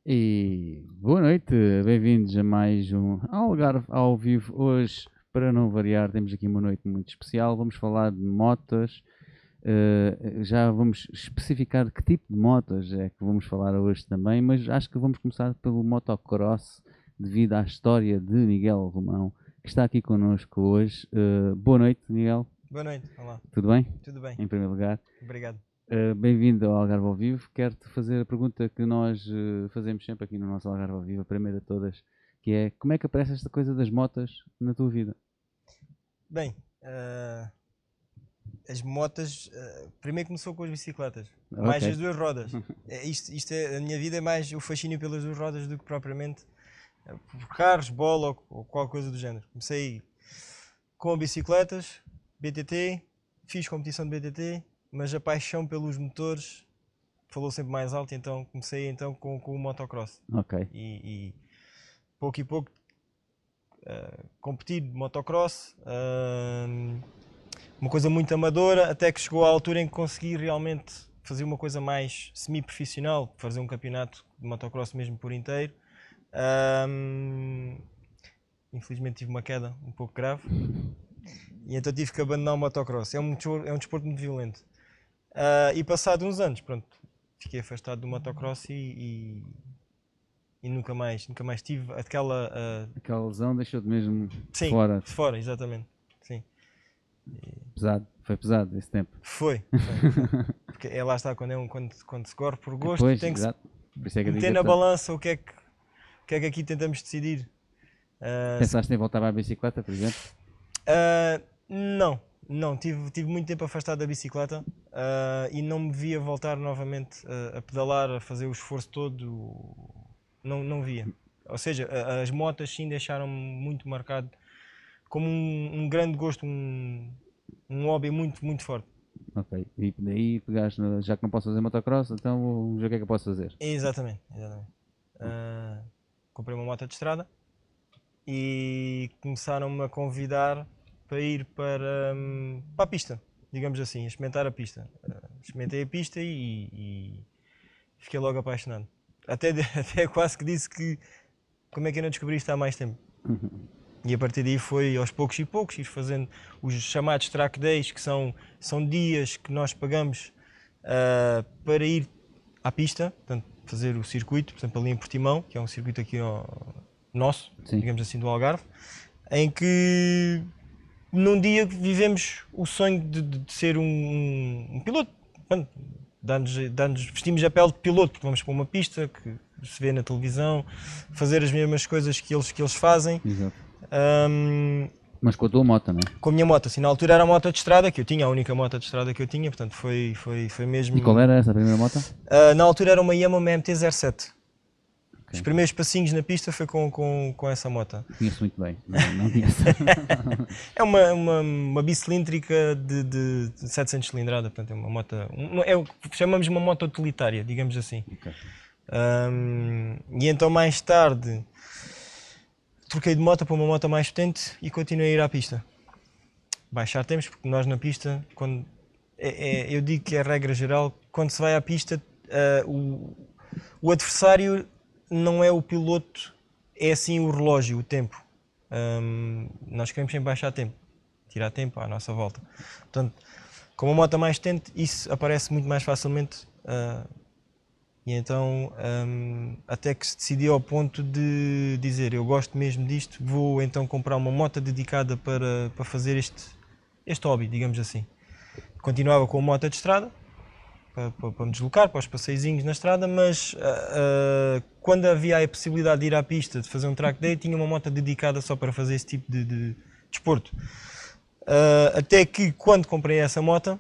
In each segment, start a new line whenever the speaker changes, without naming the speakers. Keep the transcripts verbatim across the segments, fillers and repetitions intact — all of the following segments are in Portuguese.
E boa noite, bem-vindos a mais um Algarve ao vivo. Hoje, para não variar, temos aqui uma noite muito especial. Vamos falar de motas. Uh, já vamos especificar que tipo de motas é que vamos falar hoje também, mas acho que vamos começar pelo motocross, devido à história de Miguel Romão, que está aqui connosco hoje. Uh, boa noite, Miguel.
Boa noite, olá.
Tudo bem?
Tudo bem.
Em primeiro lugar.
Obrigado.
Uh, bem-vindo ao Algarve ao Vivo. Quero-te fazer a pergunta que nós uh, fazemos sempre aqui no nosso Algarve ao Vivo, a primeira de todas, que é: como é que aparece esta coisa das motas na tua vida?
Bem, uh, as motas, uh, primeiro começou com as bicicletas, okay. Mais as duas rodas. é, isto, isto é, a minha vida é mais o fascínio pelas duas rodas do que propriamente uh, por carros, bola ou, ou qualquer coisa do género. Comecei com bicicletas, B T T, fiz competição de B T T, mas a paixão pelos motores falou sempre mais alto, então comecei então com, com o motocross.
Ok.
E, e pouco e pouco uh, competi de motocross, uh, uma coisa muito amadora, até que chegou à altura em que consegui realmente fazer uma coisa mais semi-profissional, fazer um campeonato de motocross mesmo por inteiro. Uh, infelizmente tive uma queda um pouco grave e então tive que abandonar o motocross. É um, é um desporto muito violento. Uh, e passado uns anos, pronto, fiquei afastado do motocross e, e, e nunca mais, nunca mais tive aquela... Uh...
Aquela lesão deixou-te mesmo
Sim,
fora.
fora, exatamente. Sim.
E... Pesado, foi pesado esse tempo.
Foi, foi. Porque é, lá está, quando, é um, quando, quando se corre por gosto,
pois,
tem que
exato.
se é que meter na tanto. balança o que, é que, o que é que aqui tentamos decidir.
Uh, Pensaste se... em voltar à bicicleta, por exemplo?
Uh, não. Não, tive, tive muito tempo afastado da bicicleta uh, e não me via voltar novamente uh, a pedalar, a fazer o esforço todo, não, não via. Ou seja, a, as motas sim deixaram-me muito marcado como um, um grande gosto, um, um hobby muito, muito forte.
Ok, e daí pegaste, no, já que não posso fazer motocross, então vamos ver o que é que eu posso fazer.
Exatamente, exatamente. Uh, comprei uma moto de estrada e começaram-me a convidar para ir para, um, para a pista, digamos assim, a experimentar a pista. Uh, experimentei a pista e, e fiquei logo apaixonado. Até, até quase que disse que como é que eu não descobri isto há mais tempo.
Uhum.
E a partir daí foi aos poucos e poucos, ir fazendo os chamados track days, que são, são dias que nós pagamos uh, para ir à pista, portanto, fazer o circuito, por exemplo, ali em Portimão, que é um circuito aqui ao, nosso, Sim. digamos assim, do Algarve, em que num dia vivemos o sonho de, de ser um, um piloto. Dá-nos, dá-nos, vestimos a pele de piloto, porque vamos para uma pista que se vê na televisão, fazer as mesmas coisas que eles, que eles fazem.
Exato.
Um,
Mas com a tua moto, não é?
Com a minha moto, assim, na altura era a moto de estrada que eu tinha, a única moto de estrada que eu tinha, portanto foi, foi, foi mesmo...
E qual era essa a primeira moto?
Uh, na altura era uma Yamaha M T zero sete. Os primeiros passinhos na pista foi com, com, com essa moto.
Conheço muito bem, não, não conheço.
É uma, uma, uma bicilíndrica de, de, de setecentos cilindrada, portanto é uma moto, uma, é o que chamamos de uma moto utilitária, digamos assim. Okay. Um, e então mais tarde troquei de moto para uma moto mais potente e continuei a ir à pista. Baixar tempos, porque nós na pista, quando, é, é, eu digo que é a regra geral, quando se vai à pista, uh, o, o adversário não é o piloto, é assim o relógio, o tempo. Um, nós queremos sempre baixar tempo, tirar tempo à nossa volta. Portanto, com uma moto mais potente, isso aparece muito mais facilmente. Uh, e então, um, até que se decidiu ao ponto de dizer, eu gosto mesmo disto, vou então comprar uma moto dedicada para, para fazer este, este hobby, digamos assim. Continuava com a moto de estrada, Para, para, para me deslocar, para os passeizinhos na estrada, mas uh, uh, quando havia a possibilidade de ir à pista, de fazer um track day, tinha uma moto dedicada só para fazer esse tipo de, de desporto. Uh, até que quando comprei essa moto,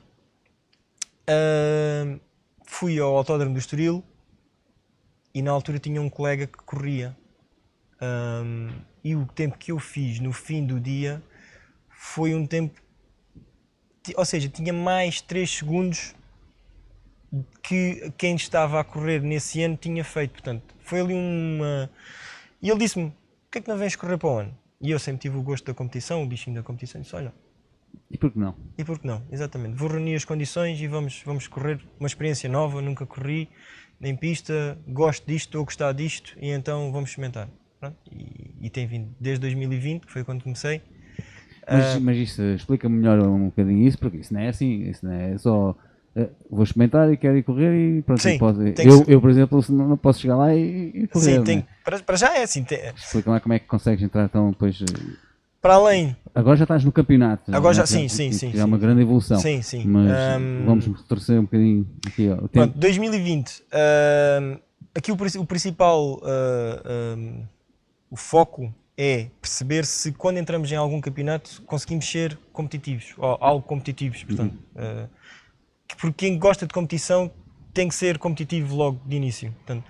uh, fui ao Autódromo do Estoril e na altura tinha um colega que corria. Um, e o tempo que eu fiz no fim do dia foi um tempo, ou seja, tinha mais três segundos que quem estava a correr nesse ano tinha feito, portanto, foi ali uma... E ele disse-me, por que é que não vens correr para o ano? E eu sempre tive o gosto da competição, o bichinho da competição, e disse, olha,
E por que não?
E por que não? Exatamente. Vou reunir as condições e vamos, vamos correr uma experiência nova, nunca corri nem pista, gosto disto, estou a gostar disto e então vamos experimentar. Pronto. E, e tem vindo desde dois mil e vinte, que foi quando comecei.
Mas,
Uh,
mas isso, explica melhor um bocadinho isso, porque isso não é assim, isso não é só uh, vou experimentar e quero ir correr e pronto.
Sim,
pode,
tem
eu,
que...
eu, por exemplo, não, não posso chegar lá e, e correr.
Sim, tem,
né?
para, para já é assim. Tem...
Explica lá como é que consegues entrar então depois.
Para além.
Agora já estás no campeonato.
Agora já,
né?
sim, sim, sim.
Já é uma grande evolução.
Sim, sim.
Mas
um...
vamos retorcer um bocadinho aqui ó, o tempo.
Pronto, dois mil e vinte. Uh, aqui o, o principal, uh, um, o foco é perceber se quando entramos em algum campeonato conseguimos ser competitivos, ou algo competitivos. Portanto, uh, porque quem gosta de competição tem que ser competitivo logo de início. Portanto,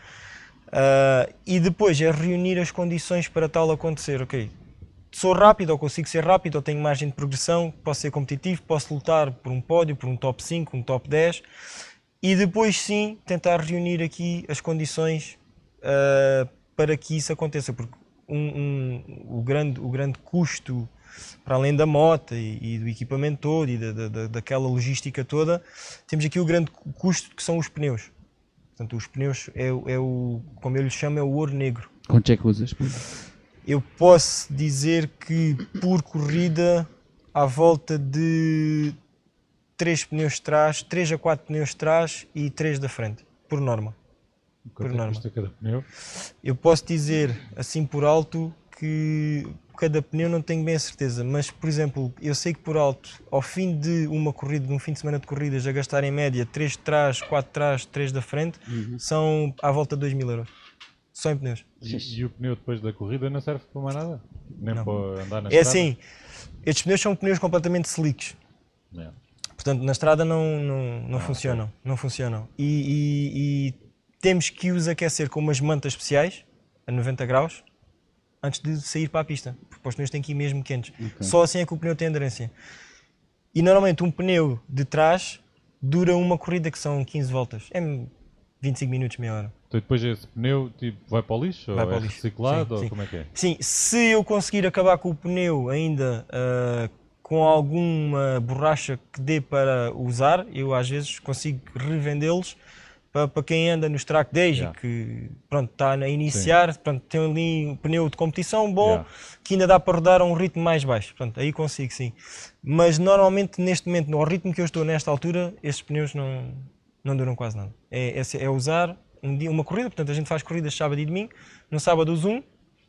uh, e depois é reunir as condições para tal acontecer. Ok, sou rápido, ou consigo ser rápido, ou tenho margem de progressão, posso ser competitivo, posso lutar por um pódio, por um top cinco, um top dez, e depois sim tentar reunir aqui as condições uh, para que isso aconteça, porque um, um, o, grande, o grande custo, para além da moto e, e do equipamento todo e da, da, daquela logística toda, temos aqui o grande custo que são os pneus. Portanto, os pneus é, é o, como eu lhe chamo, é o ouro negro.
Quanto é que usas?
Eu posso dizer que por corrida à volta de três pneus de trás, três a quatro pneus de trás e três da frente, por norma.
Quanto por norma. Custa cada pneu?
Eu posso dizer assim por alto que cada pneu não tenho bem a certeza, mas por exemplo, eu sei que por alto, ao fim de uma corrida, de um fim de semana de corridas, a gastar em média três de trás, quatro de trás, três da frente, uhum. são à volta de dois mil euros. Só em pneus.
E, e o pneu depois da corrida não serve para mais nada? Nem
não.
para andar na
é
estrada?
assim, estes pneus são pneus completamente slicks. É. Portanto, na estrada não, não, não ah, funcionam. Okay. Não funcionam. E, e, e temos que os aquecer com umas mantas especiais, a noventa graus, antes de sair para a pista. Porque os pneus têm que ir mesmo quentes. Okay. Só assim é que o pneu tem aderência. E normalmente um pneu de trás dura uma corrida que são quinze voltas. É vinte e cinco minutos, meia hora.
Então depois esse pneu tipo, vai para o lixo?
Vai
ou
para
é
o lixo.
reciclado?
Sim,
ou
sim.
como é que é?
Sim, se eu conseguir acabar com o pneu ainda uh, com alguma borracha que dê para usar, eu às vezes consigo revendê-los para, para quem anda nos track days yeah. e que pronto, está a iniciar, pronto, tem ali um pneu de competição bom, yeah. que ainda dá para rodar a um ritmo mais baixo. Pronto, aí consigo sim. Mas normalmente neste momento, no ritmo que eu estou nesta altura, estes pneus não, não duram quase nada. É, é, é usar um dia, uma corrida, portanto a gente faz corridas sábado e domingo, no sábado uso um,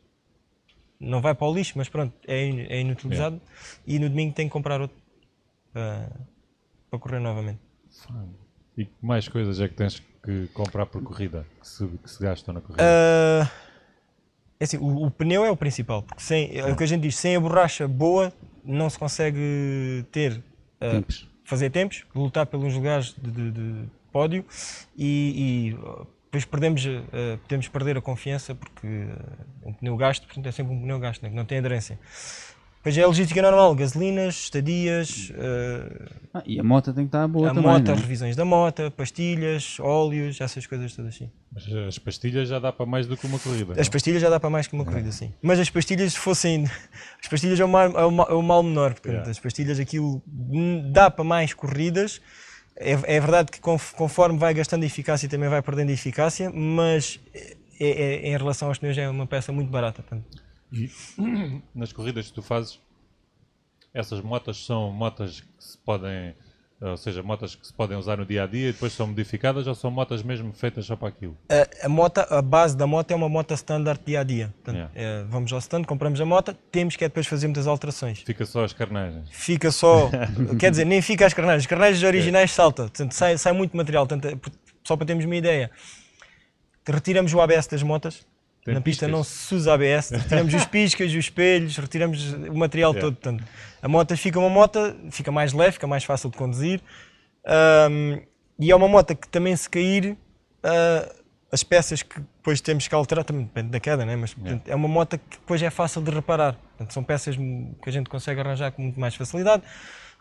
não vai para o lixo, mas pronto, é, é inutilizado, yeah. e no domingo tem que comprar outro para, para correr novamente.
E que mais coisas é que tens que comprar por corrida, que se, que se gastam na corrida?
Uh, é assim, o, o pneu é o principal, porque sem, é o que a gente diz, sem a borracha boa não se consegue ter, uh,
tempos.
fazer tempos, lutar pelos lugares de, de, de pódio e, e depois perdemos, uh, podemos perder a confiança porque uh, um pneu gasto, portanto é sempre um pneu gasto, né, que não tem aderência. Depois é a logística normal, gasolinas, estadias... Uh,
ah, e a moto tem que estar boa
a
também,
moto,
não é?
as revisões da moto, pastilhas, óleos, essas coisas todas assim.
Mas as pastilhas já dá para mais do que uma corrida,
As não? pastilhas já dá para mais que uma é. corrida, sim. Mas as pastilhas se fossem... As pastilhas é o mal, é o mal, é o mal menor, portanto, yeah. as pastilhas aquilo dá para mais corridas. É, é verdade que conforme vai gastando eficácia também vai perdendo eficácia, mas é, é, em relação aos pneus é uma peça muito barata. Portanto.
E nas corridas que tu fazes, essas motas são motas que se podem, ou seja, motas que se podem usar no dia a dia e depois são modificadas, ou são motas mesmo feitas só para aquilo?
A, a, moto, a base da moto é uma moto standard dia a dia. Portanto,
yeah.
é, vamos ao stand, compramos a moto, temos que é depois fazer muitas alterações.
Fica só as carnagens?
Fica só, quer dizer, nem fica as carnagens, as carnagens originais okay. salta, portanto, sai, sai muito material, portanto, só para termos uma ideia. Retiramos o A B S das motas. Tem na pista piscas. Não se usa A B S, retiramos os piscas, os espelhos, retiramos o material yeah. todo. Portanto, a moto fica uma moto, fica mais leve, fica mais fácil de conduzir. Um, e é uma moto que também se cair, uh, as peças que depois temos que alterar, também depende da queda, né? Mas portanto, yeah. é uma moto que depois é fácil de reparar. Portanto, são peças que a gente consegue arranjar com muito mais facilidade.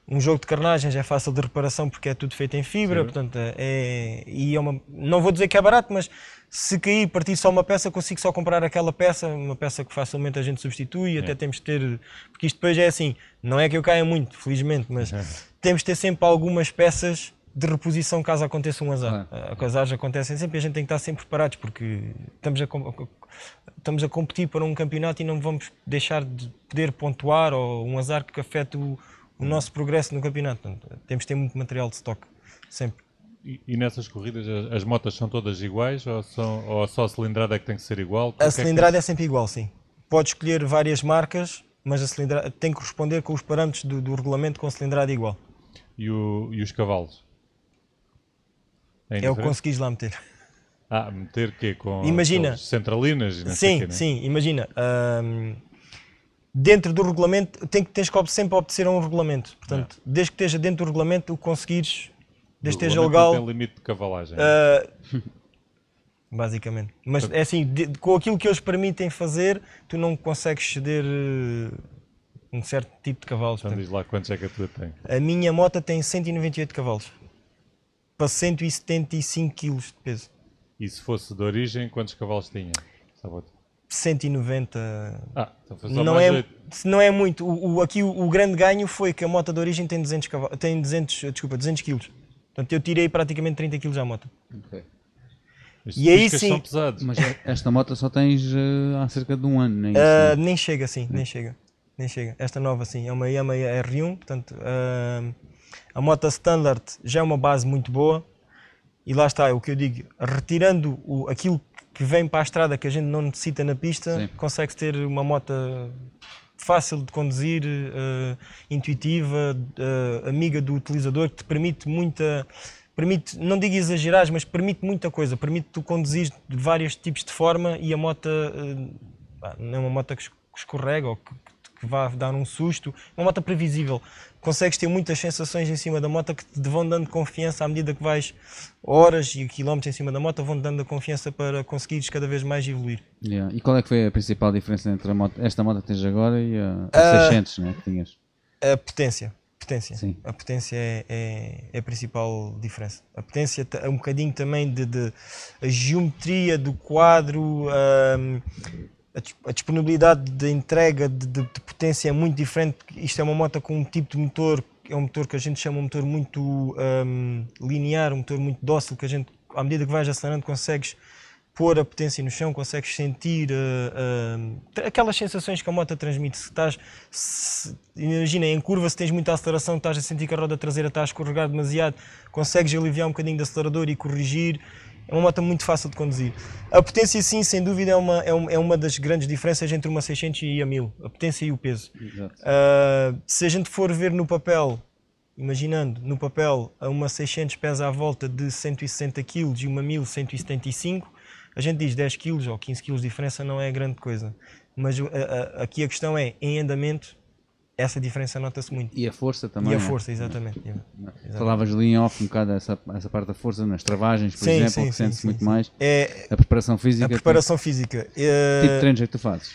um jogo de carnagens é fácil de reparação porque é tudo feito em fibra,
Sim.
portanto, é, e é uma, não vou dizer que é barato, mas se cair, partir só uma peça, consigo só comprar aquela peça, uma peça que facilmente a gente substitui, é. até temos de ter, porque isto depois é assim, não é que eu caia muito, felizmente, mas é. temos de ter sempre algumas peças de reposição caso aconteça um azar. Ah. Os azares acontecem sempre e a gente tem que estar sempre preparados, porque estamos a, estamos a competir para um campeonato e não vamos deixar de poder pontuar ou um azar que afete o o nosso progresso no campeonato. Portanto, temos de ter muito material de stock, sempre.
E, e nessas corridas as, as motas são todas iguais ou, são, ou só a cilindrada é que tem que ser igual?
A cilindrada é, que... é sempre igual, sim. Pode escolher várias marcas, mas a cilindrada tem que corresponder com os parâmetros do, do regulamento com a cilindrada igual.
E, o, e os cavalos?
É, é o que conseguis lá meter.
Ah, meter o quê? Com
imagina,
centralinas?
Sim,
quê, né?
sim, imagina. Hum, dentro do regulamento, tem que, tens que sempre obedecer a um regulamento. Portanto, é. desde que esteja dentro do regulamento, o conseguires, desde que esteja legal.
Não tem limite de cavalagem.
Uh, basicamente. Mas é assim, de, com aquilo que eles permitem fazer, tu não consegues ceder uh, um certo tipo de cavalos.
Então diz lá quantos é que a tua tem.
A minha moto tem cento e noventa e oito cavalos. Para cento e setenta e cinco quilos de peso.
E se fosse de origem, quantos cavalos tinha?
cento e noventa.
Ah, então foi só
não,
mais
é,
oito.
não é muito. O, o, aqui o, o grande ganho foi que a moto de origem tem duzentos, cavalos, tem duzentos, desculpa, duzentos quilos. Portanto, eu tirei praticamente trinta quilos à moto.
Okay.
E aí sim.
São pesados.
Mas esta moto só tens uh, há cerca de um ano, nem
uh,
isso?
Nem chega assim, nem chega. Nem chega. Esta nova sim, é uma Yamaha R um, portanto, uh, a moto standard já é uma base muito boa. E lá está, é o que eu digo, retirando o, aquilo que vem para a estrada que a gente não necessita na pista, consegue-se ter uma moto fácil de conduzir, uh, intuitiva, uh, amiga do utilizador, que te permite muita, permite, não digo exagerares, mas permite muita coisa, permite tu conduzir de vários tipos de forma e a moto uh, não é uma moto que escorrega ou que, que vá dar um susto, é uma moto previsível. Consegues ter muitas sensações em cima da moto que te vão dando confiança à medida que vais horas e quilómetros em cima da moto, vão-te dando a confiança para conseguires cada vez mais evoluir.
Yeah. E qual é que foi a principal diferença entre a moto, esta moto que tens agora e a, a
uh,
seiscentos, né, que tinhas?
A potência. potência.
Sim.
A potência é, é, é a principal diferença. A potência é um bocadinho também de, de a geometria do quadro, um, a disponibilidade de entrega de, de, de potência é muito diferente. Isto é uma moto com um tipo de motor, é um motor que a gente chama um motor muito um, linear, um motor muito dócil, que a gente, à medida que vais acelerando, consegues pôr a potência no chão, consegues sentir uh, uh, aquelas sensações que a moto transmite. Se estás, se, imagina, em curva, se tens muita aceleração, estás a sentir que a roda traseira está a escorregar demasiado, consegues aliviar um bocadinho do acelerador e corrigir. É uma moto muito fácil de conduzir. A potência, sim, sem dúvida, é uma, é uma das grandes diferenças entre uma seiscentos e a mil. A potência e o peso. Uh, se a gente for ver no papel, imaginando, no papel, uma seiscentos pesa à volta de cento e sessenta quilos e uma mil cento e setenta e cinco, a gente diz dez quilos ou quinze quilos de diferença não é grande coisa. Mas a, a, aqui a questão é, em andamento, essa diferença nota-se muito.
E a força também.
E a
é?
força, exatamente. exatamente.
Falavas ali em off um bocado essa, essa parte da força, nas travagens, por sim, exemplo, sim, que sente-se muito sim. mais.
É,
a preparação física.
A preparação tem... física. É...
Que tipo de treinos é que tu fazes?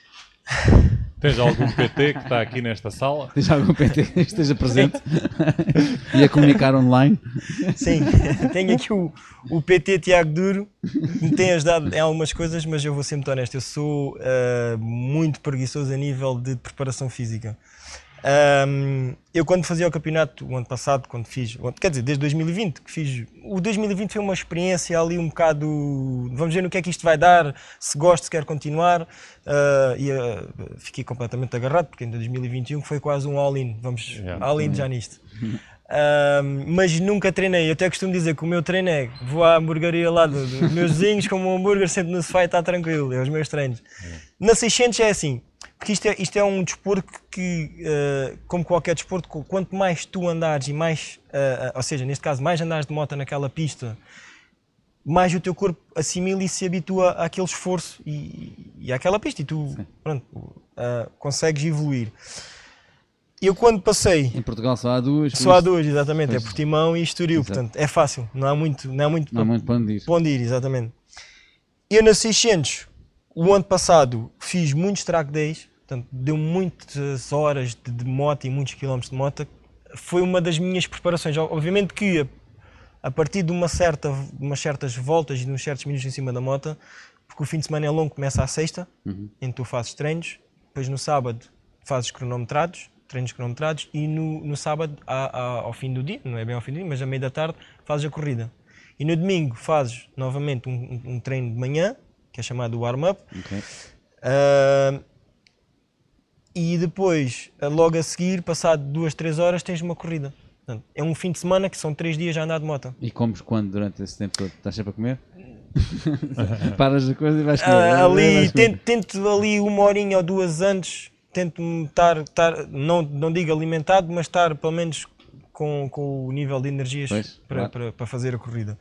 Tens algum P T que está aqui nesta sala?
Tens algum P T que esteja presente e a comunicar online?
Sim, tenho aqui o, o P T Tiago Duro, que me tem ajudado em algumas coisas, mas eu vou ser muito honesto, eu sou uh, muito preguiçoso a nível de preparação física. Um, eu quando fazia o campeonato o ano passado, quando fiz, quer dizer, desde dois mil e vinte que fiz, o dois mil e vinte foi uma experiência ali um bocado, vamos ver no que é que isto vai dar, se gosto, se quero continuar, uh, e uh, fiquei completamente agarrado, porque em dois mil e vinte e um foi quase um all-in, vamos yeah. all-in já nisto. Um, mas nunca treinei, eu até costumo dizer que o meu treino é, vou à hamburgueria lá dos do meus vizinhos, como um hambúrguer, sento no sofá e está tranquilo, é os meus treinos. Yeah. Na seiscentos é assim, porque isto é, isto é um desporto que, uh, como qualquer desporto, quanto mais tu andares e mais, uh, ou seja, neste caso, mais andares de moto naquela pista, mais o teu corpo assimila e se habitua àquele esforço e, e àquela pista e tu, pronto, uh, consegues evoluir. Eu quando passei...
Em Portugal só há duas.
Só há duas, exatamente, pois, é Portimão e Estoril, exato. Portanto é fácil, não há muito, não há muito,
não há muito para onde ir.
Para onde ir, exatamente. Eu na seiscentos, o ano passado fiz muitos track days, portanto deu muitas horas de, de moto e muitos quilómetros de moto, foi uma das minhas preparações. Obviamente que a, a partir de uma certa, umas certas voltas e de uns certos minutos em cima da moto, porque o fim de semana é longo, começa à sexta,
Uhum.
em que tu fazes treinos, depois no sábado fazes cronometrados, treinos cronometrados, e no, no sábado, a, a, ao fim do dia, não é bem ao fim do dia, mas à meia da tarde, fazes a corrida. E no domingo fazes novamente um, um, um treino de manhã, que é chamado warm-up,
Ok.
uh, e depois, logo a seguir, passado duas, três horas, tens uma corrida. Portanto, é um fim de semana que são três dias a andar de moto.
E comes quando durante esse tempo todo? Estás sempre a comer? Paras a coisa e vais comer.
Uh, ali,
Vais comer.
tento, tento ali uma horinha ou duas antes, tento estar, estar não, não digo alimentado, mas estar pelo menos com, com o nível de energias
Pois,
para,
claro.
para, para fazer a corrida.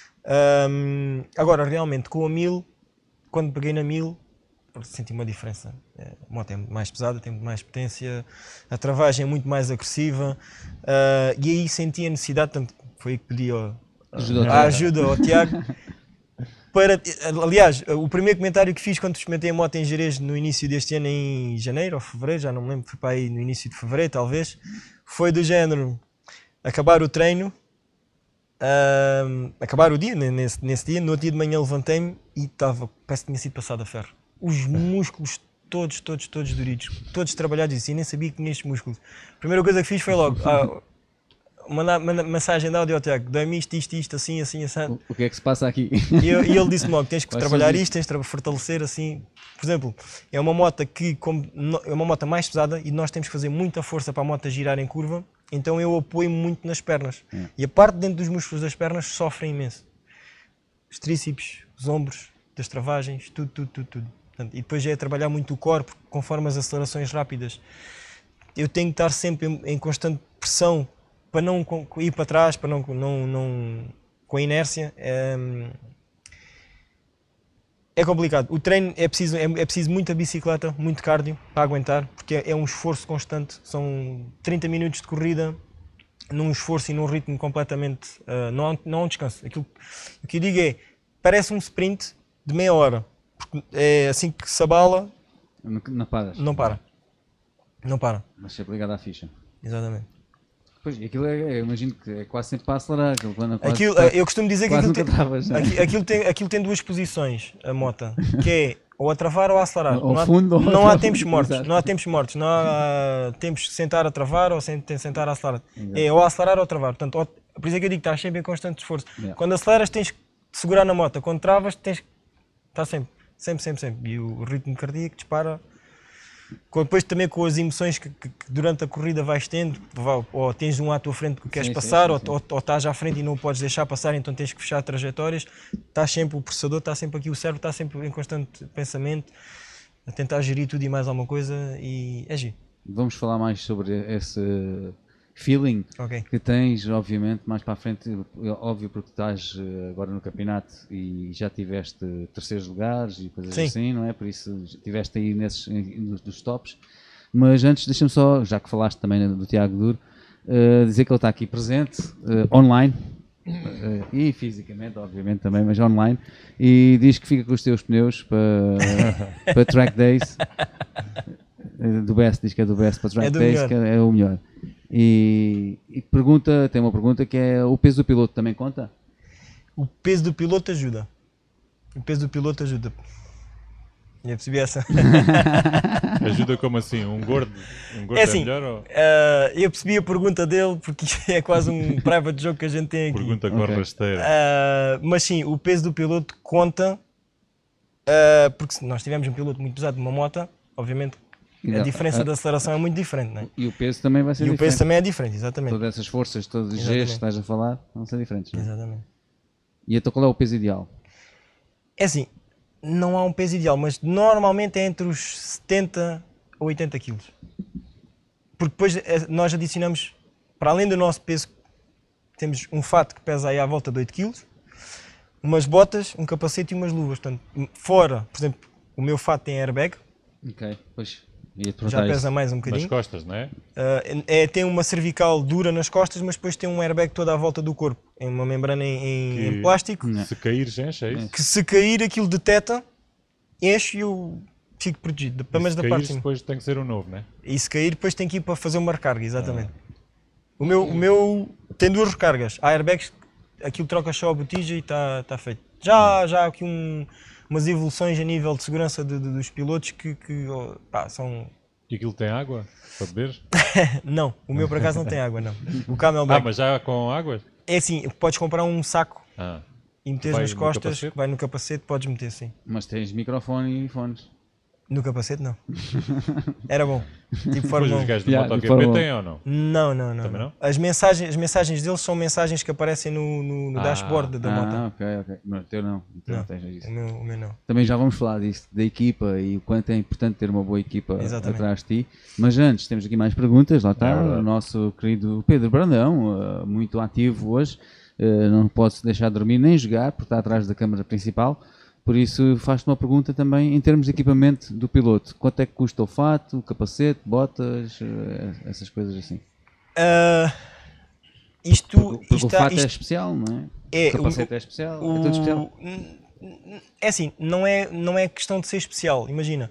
Um, agora, realmente, com a mil, quando peguei na mil, senti uma diferença. A moto é mais pesada, tem muito mais potência, a travagem é muito mais agressiva, uh, e aí senti a necessidade, tanto foi aí que pedi ao,
Ajuda ao
a
Tiago.
ajuda ao Tiago. Para, aliás, o primeiro comentário que fiz quando experimentei a moto em Jerez no início deste ano, em janeiro ou fevereiro, já não me lembro, foi para aí no início de fevereiro talvez, foi do género, acabar o treino, uh, acabar o dia, nesse, nesse dia, no outro dia de manhã levantei-me e estava, parece que tinha sido passado a ferro. Os músculos todos, todos, todos duridos, todos trabalhados assim, nem sabia que tinha estes músculos. A primeira coisa que fiz foi logo, ah, mandar manda mensagem de áudio ao Tiago, dá-me isto, isto, isto, assim, assim, assim.
O, o que é que se passa aqui?
E, eu- e ele disse-me logo, tens que
Quais
trabalhar
são os-
isto, tens de fortalecer assim. Por exemplo, é uma moto que como, no- é uma moto mais pesada e nós temos que fazer muita força para a moto girar em curva, então eu apoio muito nas pernas.
É.
E a parte dentro dos músculos das pernas sofre imenso. Os tríceps, os ombros, das travagens, tudo, tudo, tudo, tudo. Portanto, e depois é trabalhar muito o corpo, conforme as acelerações rápidas. Eu tenho que estar sempre em, em constante pressão para não co- ir para trás, para não, não, não com a inércia. É, é complicado. O treino é preciso, é, é preciso muita bicicleta, muito cardio para aguentar, porque é, é um esforço constante. São trinta minutos de corrida num esforço e num ritmo completamente. Uh, não, há, não há um descanso. Aquilo, o que eu digo é, parece um sprint de meia hora. Porque é assim que se abala,
Não, não paras.
não para. Não para.
Mas sempre ligado à ficha.
Exatamente.
Pois, e aquilo é, é, eu imagino que é quase sempre para acelerar. Aquilo, quando, quase,
Aquilo,
quase,
eu costumo dizer que
quase
aquilo
nunca
tem,
travas, não é?
aqui- aquilo, tem, aquilo tem duas posições, a moto, que é ou a travar ou a acelerar.
Ou
não há,
fundo ou
não há
ao
tempos
fundo,
mortos,
exato.
não há tempos mortos, não há tempos de sentar a travar ou sem- tem sentar a acelerar.
Exato.
É ou a acelerar ou a travar. Portanto, ou- por isso é que eu digo que estás sempre em constante esforço.
Yeah.
Quando aceleras tens que segurar na moto, quando travas tens que estar sempre, sempre, sempre, sempre. E o ritmo cardíaco dispara. Com- Depois também com as emoções que, que- que durante a corrida vais tendo, vá, ou tens um à tua frente que queres
Sim, sim,
passar,
sim,
ou,
sim.
ou- ou estás à frente e não o podes deixar passar, então tens que fechar trajetórias. Estás sempre, o processador está sempre aqui, o cérebro está sempre em constante pensamento, a tentar gerir tudo e mais alguma coisa, e é giro.
Vamos falar mais sobre esse feeling
Ok.
que tens, obviamente, mais para a frente. É óbvio, porque estás eh, agora no campeonato e já tiveste terceiros lugares e coisas
Sim.
assim, não é? Por isso estiveste aí nesses, em- nos, dos tops. Mas antes, deixa-me só, já que falaste também do Tiago Duro, eh, dizer que ele está aqui presente, eh, online, eh, e fisicamente, obviamente também, mas online, e diz que fica com os teus pneus para, para track days. Eh, do best, diz que é do best para track
É do
days,
melhor.
que é o melhor. E, e pergunta, tem uma pergunta que é: o peso do piloto também conta?
O peso do piloto ajuda. O peso do piloto ajuda. Já percebi essa.
Ajuda como assim? Um gordo, um gordo
É
é,
assim,
melhor ou
Ah, eu percebi a pergunta dele porque é quase um private joke que a gente tem aqui.
pergunta com
Ok.
a rasteira?
Ah, mas sim, o peso do piloto conta, ah, porque se nós tivermos um piloto muito pesado numa moto, obviamente a
Não,
diferença
a-
da aceleração é muito diferente, não é?
E o peso também vai ser
E o
diferente.
peso também é diferente, exatamente.
Todas essas forças, todos os
Exatamente.
gestos que estás a falar, vão ser diferentes. Não é?
Exatamente.
E então qual é o peso ideal?
É assim, não há um peso ideal, mas normalmente é entre os setenta a oitenta quilos. Porque depois eh, nós adicionamos, para além do nosso peso, temos um fato que pesa aí à volta de oito quilos, umas botas, um capacete e umas luvas. Portanto, fora, por exemplo, o meu fato tem airbag,
Ok, pois. Ia-te
já
perguntar
pesa
isso.
mais um
Nas
bocadinho.
costas, não é?
Uh, é, tem uma cervical dura nas costas, mas depois tem um airbag toda à volta do corpo, em uma membrana em, em-
Que-
em plástico,
Não.
Se caíres, enche, é isso?
que se cair aquilo deteta, enche e eu fico protegido, pelo
E
menos
se
da parte
caíres,
de cima.
depois tem que ser um novo, não é?
E se cair, depois tem que ir para fazer uma recarga, exatamente. O meu, o meu tem duas recargas. Há airbags, aquilo troca só a botija e está tá feito. Já, já há aqui um, umas evoluções a nível de segurança de, de, dos pilotos que, que oh, pá, são...
E aquilo tem água para beber?
Não, o meu por acaso não tem água, não. O
Ah,
Camelback.
mas já com água?
É assim, podes comprar um saco
Ah.
e meteres
Vai
nas
no
costas,
capacete?
que vai no capacete, podes meter sim.
Mas tens microfone e fones.
No capacete não. Era bom. Tipo
Depois
Fórmula
os
um.
gajos do
Yeah, de
MotoGP
Fórmula um.
têm ou não?
Não, não, não.
Também
não.
não?
As, mensagens, as mensagens deles são mensagens que aparecem no, no, no
Ah,
dashboard da moto.
Ah, ok, ok. Mas o teu não. O teu não,
Não,
tens isso.
o meu, o meu não.
Também já vamos falar disto, da equipa e o quanto é importante ter uma boa equipa
Exatamente.
atrás de ti. Mas antes, temos aqui mais perguntas. Lá está
É verdade.
o nosso querido Pedro Brandão, uh, muito ativo hoje. Uh, não pode deixar de dormir nem jogar, porque está atrás da câmara principal. Por isso, faz-te uma pergunta também em termos de equipamento do piloto. Quanto é que custa o fato, o capacete, botas, uh, essas coisas assim?
Ah, isto,
Porque, porque
isto,
o fato é
isto
especial, não é?
é
O capacete é especial,
o-
é tudo especial.
n- n- É assim, não é, não é questão de ser especial. Imagina,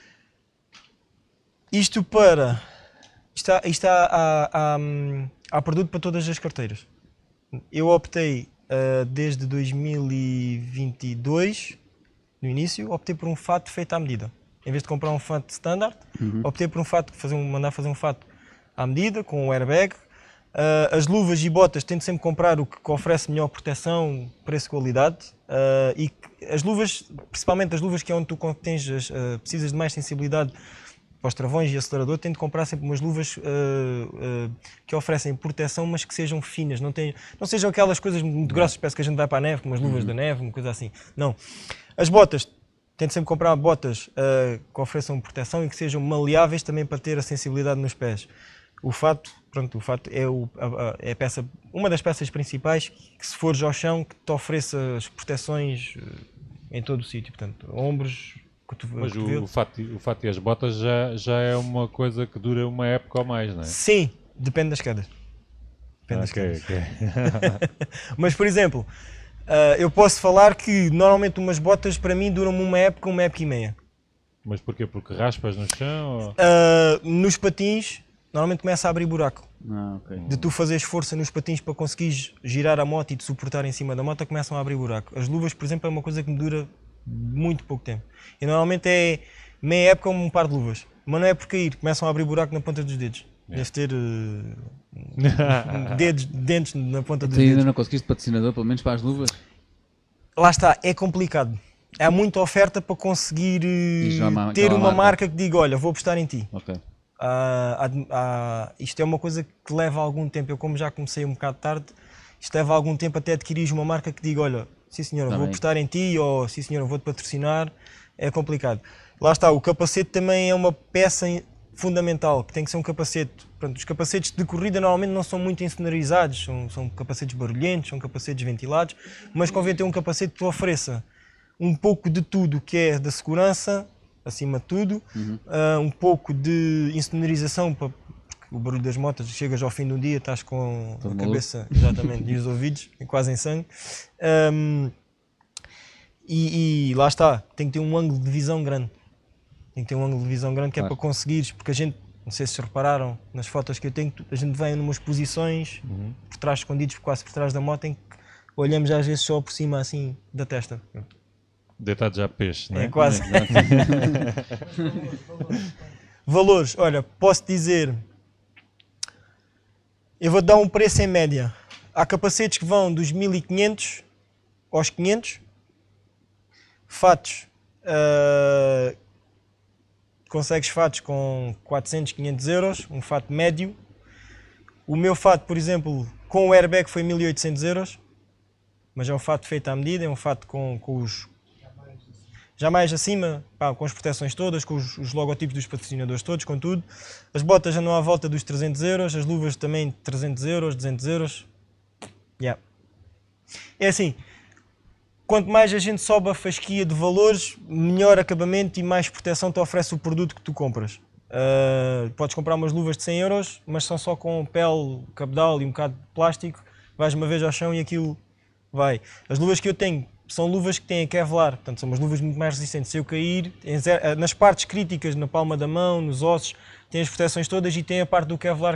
isto para. Isto há, isto há, há, há, hum, há produto para todas as carteiras. Eu optei ah, desde dois mil e vinte e dois, no início, optei por um fato feito à medida. Em vez de comprar um fato standard, optei por um fato, fazer um, mandar fazer um fato à medida, com o airbag. Ah, as luvas e botas, tento sempre comprar o que que oferece melhor proteção, preço e qualidade. Ah, e que- as luvas, principalmente as luvas que é onde tu con- tens, as, ah, precisas de mais sensibilidade para os travões e acelerador, tento comprar sempre umas luvas ah, ah, que oferecem proteção, mas que sejam finas, não, tenham, não sejam aquelas coisas muito grossas, parece que a gente vai para a neve, como as luvas da neve, uma coisa assim. Não. As botas, tento sempre comprar botas ah, que ofereçam proteção e que sejam maleáveis também para ter a sensibilidade nos pés. O fato, pronto, o fato é, o, a, a- é a peça, uma das peças principais que, se fores ao chão, que te ofereça as proteções eh, em todo o sítio, portanto, ombros, cotu-
Mas o,
cotovelo.
o, fato, e- o fato e as botas já, já é uma coisa que dura uma época ou mais, não é?
Sim, depende das quedas. Depende das
Ok,
quedas.
ok.
Mas, por exemplo, ah, eu posso falar que normalmente umas botas para mim duram uma época, uma época e meia.
Mas porquê? Porque raspas no chão? Ou...
Ah, nos patins, normalmente começa a abrir buraco.
Ah, ok.
De tu fazeres força nos patins para conseguires girar a moto e te suportar em cima da moto, começam a abrir buraco. As luvas, por exemplo, é uma coisa que me dura muito pouco tempo. E normalmente é meia época um par de luvas. Mas não é por cair, começam a abrir buraco na ponta dos dedos. Deve ter eh, dedos, dentes na ponta dos
Tu ainda
dedos.
não conseguiste patrocinador, pelo menos para as luvas?
Lá está, é complicado. Há muita oferta para conseguir eh,
E já há ma-
ter
aquela
uma
marca.
marca que diga, olha, vou apostar em ti.
Ok.
Ah, há- há- isto é uma coisa que leva algum tempo. Eu, como já comecei um bocado tarde, isto leva algum tempo até adquirir uma marca que diga: olha, sim senhor,
Tá
vou
bem.
apostar em ti, ou sim senhor, vou-te patrocinar. É complicado. Lá está, o capacete também é uma peça em- fundamental, que tem que ser um capacete. Portanto, os capacetes de corrida normalmente não são muito insonorizados, são, são capacetes barulhentos, são capacetes ventilados, mas convém ter um capacete que te ofereça um pouco de tudo que é da segurança, acima de tudo, ah, um pouco de insonorização, para, porque o barulho das motas, chegas ao fim do dia, estás com
Todo
a
maluco.
cabeça exatamente, e os ouvidos quase em sangue. Ahm, e, e lá está, tem que ter um ângulo de visão grande. Tem que ter um ângulo de visão grande que
Claro.
é para conseguires, porque a gente, não sei se repararam nas fotos que eu tenho, a gente vem numas posições por trás, escondidos quase por trás da moto, em que olhamos às vezes só por cima assim da testa.
Deitado já peixe, não é?
É quase. Valores, olha, posso dizer, eu vou dar um preço em média. Há capacetes que vão dos mil e quinhentos aos quinhentos, fatos, ah, consegues fatos com quatrocentos, quinhentos euros, um fato médio. O meu fato, por exemplo, com o airbag foi mil e oitocentos euros, mas é um fato feito à medida, é um fato com, com os... já mais acima, pá, com as proteções todas, com os, os logotipos dos patrocinadores todos, com tudo. As botas andam à volta dos trezentos euros, as luvas também trezentos euros, duzentos euros. Yeah. É assim, quanto mais a gente sobe a fasquia de valores, melhor acabamento e mais proteção te oferece o produto que tu compras. Uh, podes comprar umas luvas de cem euros, mas são só com pele, cabedal e um bocado de plástico. Vais uma vez ao chão e aquilo vai. As luvas que eu tenho são luvas que têm Kevlar, portanto são umas luvas muito mais resistentes. Se eu cair, em zero- nas partes críticas, na palma da mão, nos ossos, tem as proteções todas e tem a parte do Kevlar que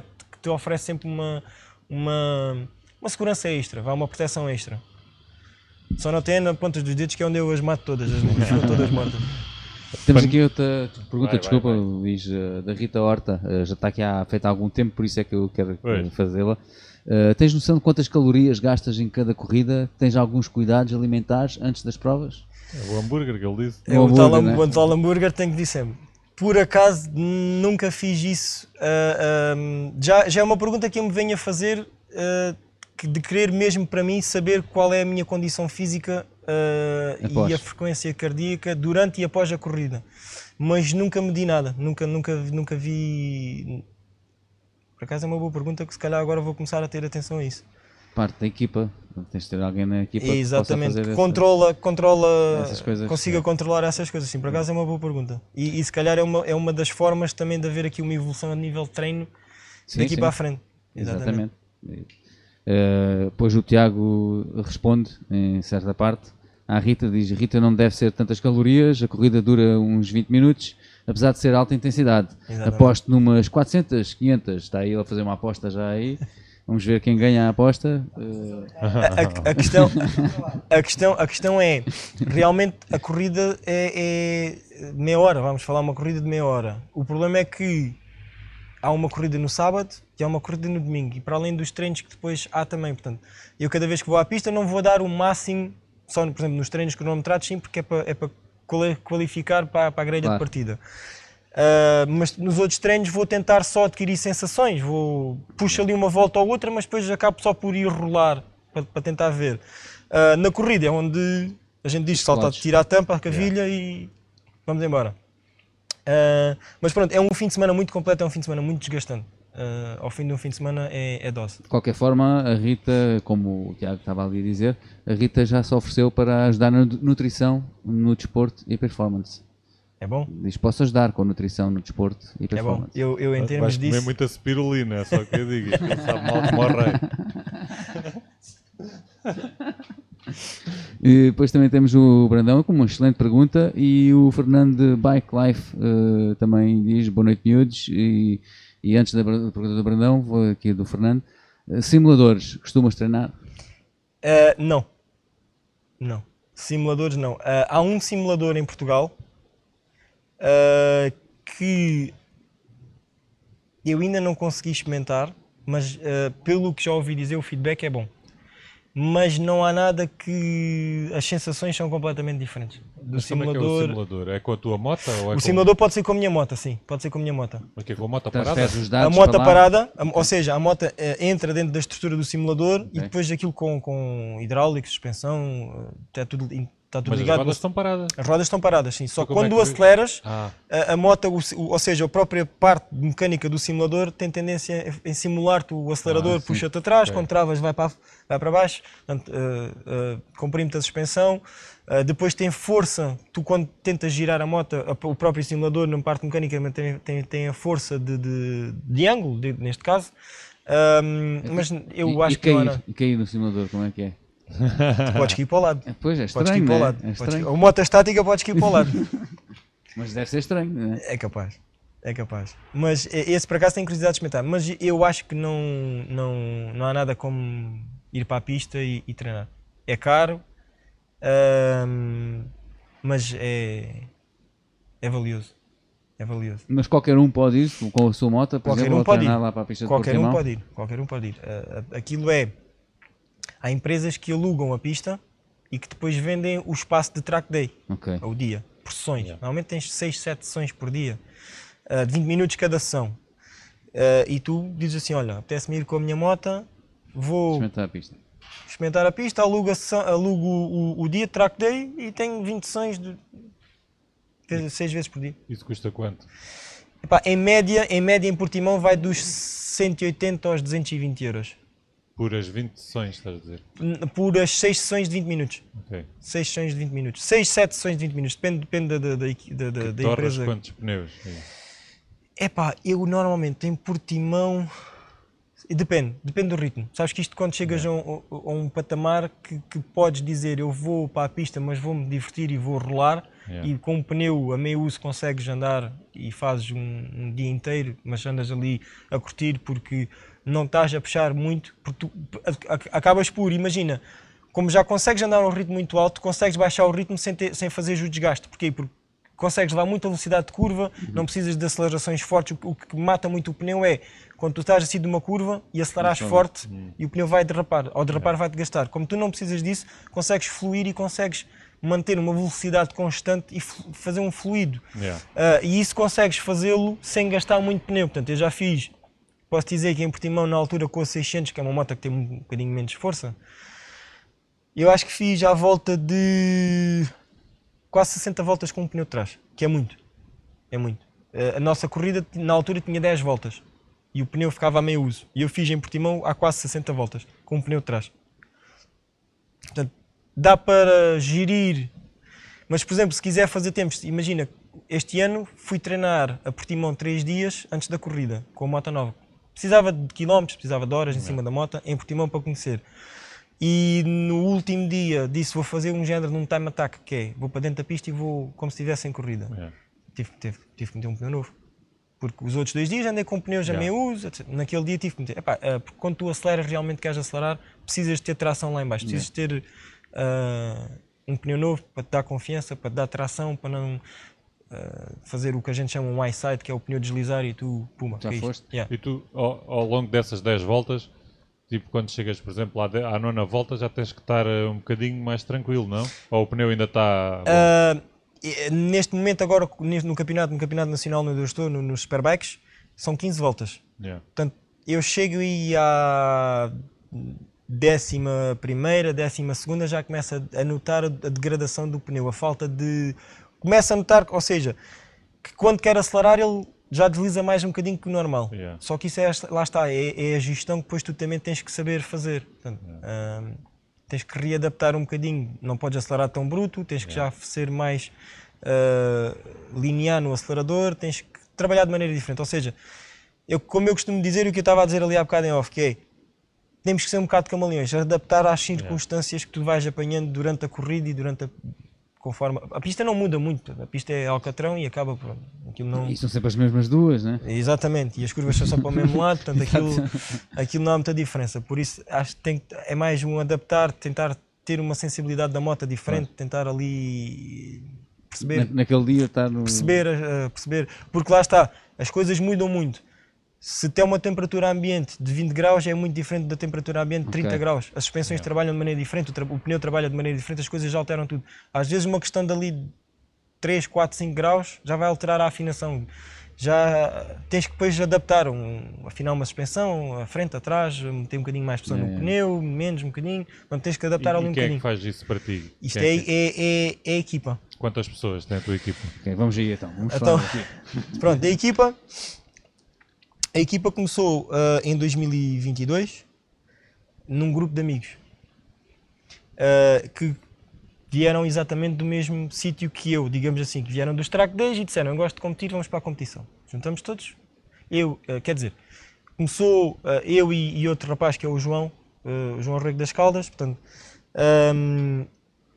te oferece sempre uma, uma, uma segurança extra, vá, uma proteção extra. Só não tem na ponta dos dedos, que é onde eu as mato todas, as minhas ficam todas mortas.
Temos aqui outra pergunta,
Vai,
desculpa,
vai, vai.
Luís, uh, da Rita Horta. Uh, já está aqui há feito há algum tempo, por isso é que eu quero
Pois.
uh, fazê-la. Uh, tens noção de quantas calorias gastas em cada corrida? Tens alguns cuidados alimentares antes das provas?
É o hambúrguer que ele disse.
É,
O
o tal,
hambúrguer, né?
o tal hambúrguer, tenho que dizer sempre. Por acaso, nunca fiz isso. Uh, um, já, já é uma pergunta que eu me venho a fazer, uh, que de querer mesmo para mim saber qual é a minha condição física uh,
Após.
e a frequência cardíaca durante e após a corrida. Mas nunca medi nada, nunca, nunca, nunca vi... Por acaso é uma boa pergunta que se calhar agora vou começar a ter atenção a isso.
Parte da equipa, tens de ter alguém na equipa que
Exatamente,
possa fazer essa-
controla, controla
essas coisas,
consiga
é.
controlar essas coisas, sim, por acaso é uma boa pergunta. E, e se calhar é uma, é uma das formas também de haver aqui uma evolução a nível de treino
Sim,
daqui
sim.
para a frente.
Exatamente. Uh, depois o Tiago responde em certa parte à Rita, diz: Rita, não deve ser tantas calorias, a corrida dura uns vinte minutos, apesar de ser alta intensidade.
Exatamente.
Aposto numas quatrocentas, quinhentas, está aí ele a fazer uma aposta já aí. Vamos ver quem ganha a aposta. Uh,
A, a- a questão, a, questão, a questão é, realmente a corrida é, é meia hora, vamos falar uma corrida de meia hora. O problema é que há uma corrida no sábado e há uma corrida no domingo, e para além dos treinos que depois há também, portanto, eu cada vez que vou à pista não vou dar o máximo, só por exemplo nos treinos cronometrados, sim, porque é para, é para quali- qualificar para, para a grelha
Claro.
de partida. Uh, mas nos outros treinos vou tentar só adquirir sensações, vou puxo ali uma volta ou outra, mas depois acabo só por ir rolar para, para tentar ver. Uh, na corrida é onde a gente diz salta,
Podes.
tira a tampa, a cavilha e vamos embora. Uh, mas pronto, é um fim de semana muito completo, é um fim de semana muito desgastante. Uh, ao fim de um fim de semana é, é dose.
de qualquer forma, a Rita, como o Tiago estava ali a dizer, a Rita já se ofereceu para ajudar na nutrição, no desporto e performance.
É bom?
Diz: posso ajudar com nutrição no desporto e
É bom.
performance.
Eu, eu em
Vais
termos
comer
disso.
muita spirulina, é só que eu digo. Isto ele sabe mal como o rei.
E depois também temos o Brandão com uma excelente pergunta, e o Fernando de Bike Life eh, também diz: boa noite, miúdos. E, e antes da per- da pergunta do Brandão, vou aqui do Fernando. Eh, simuladores, costumas treinar?
Uh, não. Não. Simuladores não. Uh, há um simulador em Portugal uh, que eu ainda não consegui experimentar, mas uh, pelo que já ouvi dizer, o feedback é bom. Mas não há nada que... As sensações são completamente diferentes. Do
Mas como é que é o
simulador...
simulador? É com a tua moto? Ou é
O
com...
simulador pode ser com a minha moto, sim. Pode ser com a minha moto.
Mas que é com a moto parada?
Transferes os
A
dados
moto
para lá?
parada, a- ou seja, a moto eh, entra dentro da estrutura do simulador e
Ok.
depois aquilo com, com hidráulico, suspensão, está tudo, está tudo
Mas as
ligado.
rodas estão paradas.
As rodas estão paradas, sim. Só
Então como
quando
é que-
aceleras,
Ah,
a, a moto, o si- o- ou seja, a própria parte mecânica do simulador tem tendência em simular-te o acelerador,
Ah, sim.
puxa-te atrás,
Ok.
quando travas vai para, vai para baixo, portanto, eh, eh, comprime-te a suspensão. Eh, depois tem força, tu quando tentas girar a moto, a- o próprio simulador na parte mecânica tem, tem, tem a força de, de, de ângulo, de- neste caso. Ahm, mas eu
e,
acho
e
que não há
cair,
nada.
e cair no simulador, como é que é?
Podes cair para o lado.
É, Pois, é
Podes cair
estranho,
para o
né?
lado.
É
Podes
estranho.
cair- A moto estática podes cair para o lado.
Mas deve ser estranho, né?
É capaz, é capaz. Mas eh, esse por acaso tenho curiosidade de experimentar. Mas eu acho que não, não, não há nada como ir para a pista e, e treinar. É caro, ahm, mas é, é valioso. É valioso.
Mas qualquer um pode ir com a sua moto, por
Qualquer
exemplo,
um
ou
pode
treinar
ir.
lá para a pista de
Qualquer um
Portimão?
pode ir. Qualquer um pode ir. Ah, ah, aquilo é. Há empresas que alugam a pista e que depois vendem o espaço de track day,
Ok.
ao dia, por sessões.
Yeah.
Normalmente tens seis, sete sessões por dia, ah, de vinte minutos cada sessão. Ah, e tu dizes assim: olha, apetece-me ir com a minha moto, vou
Experimentar a pista.
experimentar a pista, alugo, a sessão- alugo o, o dia de track day e tenho vinte sessões de seis vezes por dia.
isso custa quanto?
Epá, em média, em média em Portimão vai dos cento e oitenta aos duzentos e vinte euros.
Por as vinte sessões, estás a dizer?
Por as seis sessões de vinte minutos.
Ok.
seis sessões de vinte minutos. seis, sete sessões de vinte minutos. Depende, depende da, da, da, equi- da, da- da
Torras
empresa.
quantos pneus?
Epá, eu normalmente em Portimão... Depende, depende do ritmo. Sabes que isto quando chegas a, um, a um patamar que, que podes dizer eu vou para a pista mas vou-me divertir e vou rolar,
Yeah.
e com um pneu a meio uso consegues andar e fazes um, um dia inteiro, mas andas ali a curtir porque não estás a puxar muito, porque tu acabas por, imagina, como já consegues andar a um ritmo muito alto, consegues baixar o ritmo sem, ter, sem fazer o desgaste. Porquê? Porque consegues levar muita velocidade de curva, uhum. não precisas de acelerações fortes. O que mata muito o pneu é quando tu estás assim de uma curva e acelerares forte uhum. e o pneu vai derrapar. Ao derrapar uhum. vai-te gastar. Como tu não precisas disso, consegues fluir e consegues manter uma velocidade constante e fazer um fluido. Yeah. Uh, e isso consegues fazê-lo sem gastar muito pneu. Portanto, eu já fiz, posso dizer que em Portimão, na altura com a seiscentos, que é uma moto que tem um bocadinho menos força, eu acho que fiz à volta de quase sessenta voltas com um pneu de trás, que é muito, é muito. A nossa corrida na altura tinha dez voltas e o pneu ficava a meio uso. E eu fiz em Portimão há quase sessenta voltas com um pneu de trás. Portanto, dá para gerir, mas por exemplo, se quiser fazer tempos, imagina, este ano fui treinar a Portimão três dias antes da corrida, com a moto nova. Precisava de quilómetros, precisava de horas em cima da moto, em Portimão para conhecer. E no último dia disse, vou fazer um género de um time attack, que é, vou para dentro da pista e vou como se estivesse em corrida. Yeah. Tive, tive, tive que meter um pneu novo. Porque os outros dois dias andei com pneus yeah. a meio uso, etcétera. Naquele dia tive que meter. Epá, uh, porque quando tu aceleras realmente queres acelerar, precisas de ter tração lá em baixo, precisas yeah. de ter uh, um pneu novo para te dar confiança, para te dar tração, para não uh, fazer o que a gente chama um high-side, que é o pneu deslizar e tu, puma.
Já
é
foste?
Yeah.
E tu, ao, ao longo dessas dez voltas, tipo, quando chegas, por exemplo, à, de, à nona volta, já tens que estar uh, um bocadinho mais tranquilo, não? Ou o pneu ainda está...
Uh, neste momento, agora, no campeonato, no campeonato nacional onde eu estou, no, nos Superbikes, são quinze voltas.
Yeah.
Portanto, eu chego e à décima primeira, décima segunda, já começa a notar a degradação do pneu, a falta de... Começa a notar, ou seja, que quando quer acelerar, ele já desliza mais um bocadinho que o normal. Yeah. Só que isso é, lá está, é, é a gestão que depois tu também tens que saber fazer. Portanto, yeah. hum, tens que readaptar um bocadinho, não podes acelerar tão bruto, tens que yeah. já ser mais uh, linear no acelerador, tens que trabalhar de maneira diferente. Ou seja, eu, como eu costumo dizer, o que eu estava a dizer ali há bocado em off, que é, temos que ser um bocado camaleões, adaptar às circunstâncias yeah. que tu vais apanhando durante a corrida e durante a... Conforme, a pista não muda muito, a pista é alcatrão e acaba por... Aquilo não...
E são sempre as mesmas duas, né?
Exatamente, e as curvas são só para o mesmo lado, portanto aquilo, aquilo não há muita diferença. Por isso acho que tem, é mais um adaptar, tentar ter uma sensibilidade da moto diferente, ah. tentar ali perceber...
Na, naquele dia estar no...
Perceber, uh, perceber, porque lá está, as coisas mudam muito. Se tem uma temperatura ambiente de vinte graus, é muito diferente da temperatura ambiente de trinta okay. graus. As suspensões yeah. trabalham de maneira diferente, o, tra o pneu trabalha de maneira diferente, as coisas já alteram tudo. Às vezes uma questão dali de três, quatro, cinco graus já vai alterar a afinação. Já tens que depois adaptar, um, afinar uma suspensão, a frente, atrás, meter um bocadinho mais pressão yeah. no pneu, menos um bocadinho, então tens que adaptar
e,
ali um
bocadinho. E quem
bocadinho.
é que faz isso para ti?
Isto é, é, é, é, é a equipa.
Quantas pessoas tem a tua equipa?
Okay, vamos aí então, vamos
então,
falar aqui.
Pronto, a equipa... A equipa começou uh, em dois mil e vinte e dois, num grupo de amigos, uh, que vieram exatamente do mesmo sítio que eu, digamos assim, que vieram dos track days e disseram, eu gosto de competir, vamos para a competição. Juntamos todos, eu, uh, quer dizer, começou uh, eu e, e outro rapaz que é o João, uh, o João Rego das Caldas, portanto, um,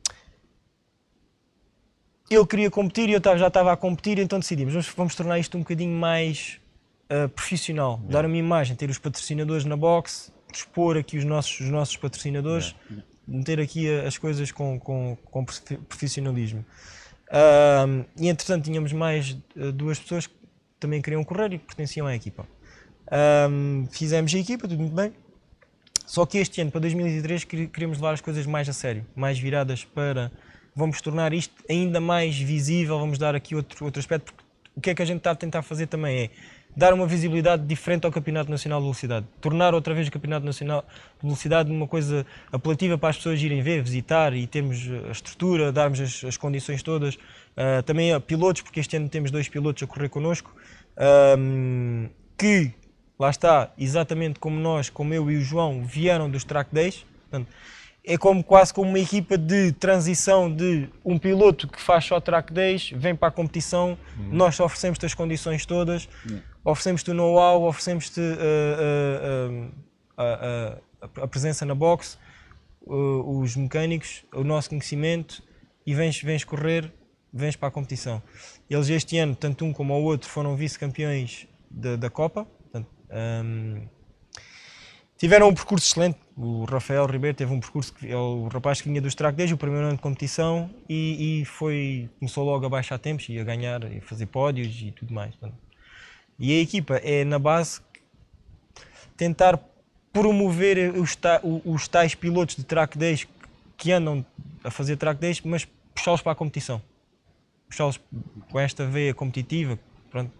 ele queria competir e eu já estava a competir, então decidimos, vamos, vamos tornar isto um bocadinho mais... Uh, profissional, yeah. dar uma imagem, ter os patrocinadores na box, expor aqui os nossos, os nossos patrocinadores, yeah. meter aqui a, as coisas com, com, com profissionalismo. Uh, e entretanto tínhamos mais uh, duas pessoas que também queriam correr e que pertenciam à equipa. Uh, fizemos a equipa, tudo muito bem, só que este ano, para dois mil e vinte e três, queríamos levar as coisas mais a sério, mais viradas para, vamos tornar isto ainda mais visível, vamos dar aqui outro, outro aspecto, porque o que é que a gente está a tentar fazer também é dar uma visibilidade diferente ao Campeonato Nacional de Velocidade. Tornar outra vez o Campeonato Nacional de Velocidade uma coisa apelativa para as pessoas irem ver, visitar e termos a estrutura, darmos as, as condições todas. Uh, também a pilotos, porque este ano temos dois pilotos a correr connosco, um, que, lá está, exatamente como nós, como eu e o João, vieram dos track days. Portanto, é como, quase como uma equipa de transição de um piloto que faz só track days, vem para a competição, uhum. nós oferecemos-te as condições todas, uhum. oferecemos-te o know-how, oferecemos-te uh, uh, uh, uh, uh, a presença na box, uh, os mecânicos, o nosso conhecimento e vens, vens correr, vens para a competição. Eles este ano, tanto um como o outro, foram vice-campeões da, da Copa. Portanto, um, tiveram um percurso excelente. O Rafael Ribeiro teve um percurso, que é o rapaz que vinha dos track days, o primeiro ano de competição, e, e foi, começou logo a baixar tempos e a ganhar, e a fazer pódios e tudo mais. E a equipa é, na base, tentar promover os, ta, os tais pilotos de track days que andam a fazer track days, mas puxá-los para a competição. Puxá-los com esta veia competitiva. Pronto.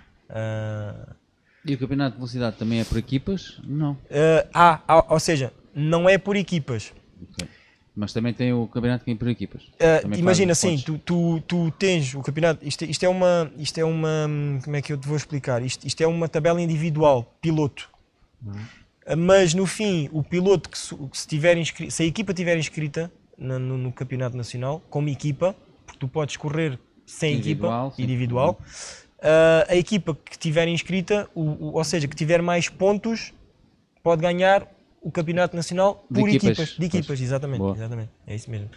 Uh,
E o campeonato de velocidade também é por equipas? Não.
Uh, ah, ah, ou seja, não é por equipas.
Okay. Mas também tem o campeonato que é por equipas.
Uh, imagina assim, tu, tu, tu tens o campeonato, isto, isto é uma, isto é uma, como é que eu te vou explicar? Isto, isto é uma tabela individual, piloto. Uhum. Uh, mas no fim, o piloto que se, se, tiver inscri- se a equipa estiver inscrita no, no, no campeonato nacional, como equipa, porque tu podes correr sem individual, equipa, sim. individual, uh, a equipa que estiver inscrita, o, o, ou seja, que tiver mais pontos, pode ganhar o campeonato nacional por
de equipas,
equipas. De equipas,
pois.
exatamente, exatamente. É isso mesmo.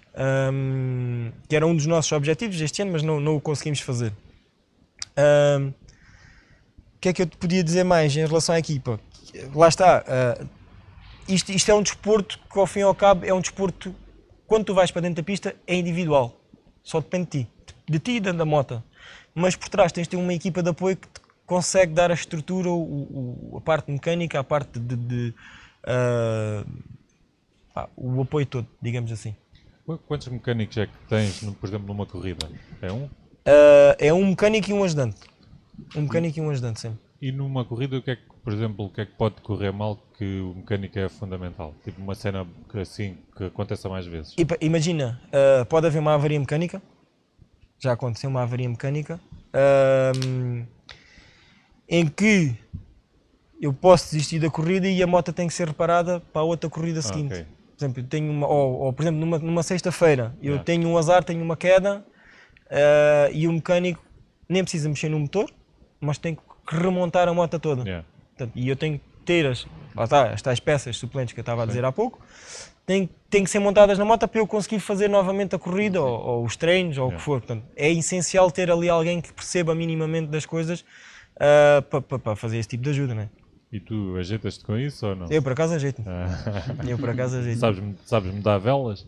Um, que era um dos nossos objetivos este ano, mas não, não o conseguimos fazer. Um, o que é que eu te podia dizer mais em relação à equipa? Lá está. Uh, isto, isto é um desporto que, ao fim e ao cabo, é um desporto, quando tu vais para dentro da pista, é individual. Só depende de ti. De ti e da moto. Mas por trás tens de ter uma equipa de apoio que te consegue dar a estrutura, o, o, a parte mecânica, a parte de... de Uh, pá, o apoio todo, digamos assim.
Quantos mecânicos é que tens, por exemplo, numa corrida? É um?
Uh, é um mecânico e um ajudante. Um mecânico e um ajudante sempre.
E numa corrida, o que é que, por exemplo, o que é que pode correr mal que o mecânico é fundamental? Tipo uma cena que, assim que aconteça mais vezes.
E, imagina, uh, pode haver uma avaria mecânica. Já aconteceu uma avaria mecânica uh, em que eu posso desistir da corrida e a moto tem que ser reparada para a outra corrida seguinte. Ah, okay. Por exemplo, eu tenho uma, ou, ou por exemplo, numa, numa sexta-feira, eu yeah. tenho um azar, tenho uma queda uh, e o mecânico nem precisa mexer no motor, mas tem que remontar a moto toda.
Yeah.
Portanto, e eu tenho que ter as, lá está, as tais peças suplentes que eu estava a dizer Sim. há pouco, tem, tem que ser montadas na moto para eu conseguir fazer novamente a corrida ou, ou os treinos ou yeah. o que for. Portanto, é essencial ter ali alguém que perceba minimamente das coisas uh, para, para, para fazer esse tipo de ajuda, não é?
E tu ajeitas-te com isso ou não?
Eu por acaso ajeito-me. Ah. Eu por acaso ajeito-me.
Sabes, sabes me dar velas?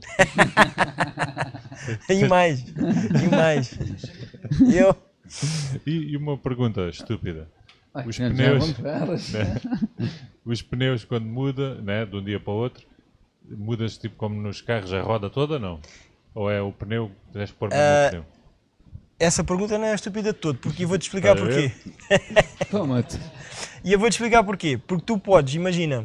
E mais. E mais. Eu...
E, e uma pergunta estúpida.
Ai,
os,
já,
pneus,
já
né? Os pneus quando muda, né, de um dia para o outro, mudas tipo como nos carros a roda toda, não? Ou é o pneu que tens que pôr no uh, pneu?
Essa pergunta não é estúpida de todo, porque eu vou-te explicar porquê.
Toma-te.
E eu vou-te explicar porquê. Porque tu podes, imagina,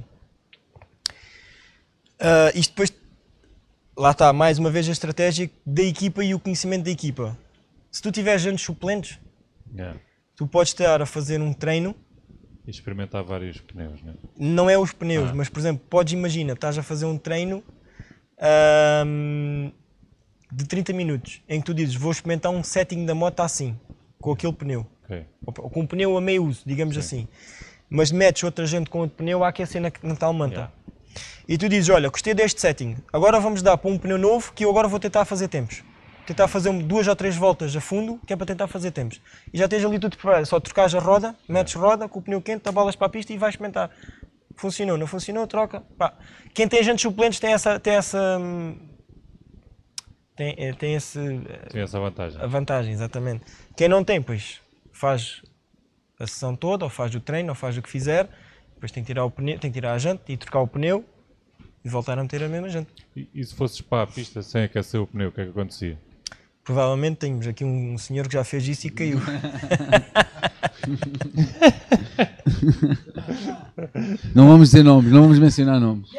uh, isto depois, lá está, mais uma vez a estratégia da equipa e o conhecimento da equipa. Se tu tiveres jantes suplentes,
yeah.
tu podes estar a fazer um treino.
E experimentar vários pneus, né?
Não é os pneus, ah. mas por exemplo, podes imaginar, estás a fazer um treino um, de trinta minutos, em que tu dizes, vou experimentar um setting da moto assim, com aquele pneu.
Okay.
Ou com um pneu a meio uso, digamos Sim. assim. Mas metes outra gente com outro pneu a aquecer na, na tal manta. Yeah. E tu dizes, olha, gostei deste setting, agora vamos dar para um pneu novo que eu agora vou tentar fazer tempos. Tentar fazer duas ou três voltas a fundo, que é para tentar fazer tempos. E já tens ali tudo preparado, só trocares a roda, metes yeah. roda com o pneu quente, tabalas para a pista e vais experimentar. Funcionou, não funcionou, troca. Pá. Quem tem agentes suplentes tem essa... Tem essa tem, tem, esse,
tem essa vantagem.
A vantagem, exatamente. Quem não tem, pois faz a sessão toda, ou faz o treino, ou faz o que fizer, depois tem que tirar o pneu, tem que tirar a jante e trocar o pneu e voltar a meter a mesma jante.
E, e se fosses para a pista sem aquecer o pneu, o que é que acontecia?
Provavelmente temos aqui um senhor que já fez isso e caiu.
Não vamos dizer nomes, não vamos mencionar nomes.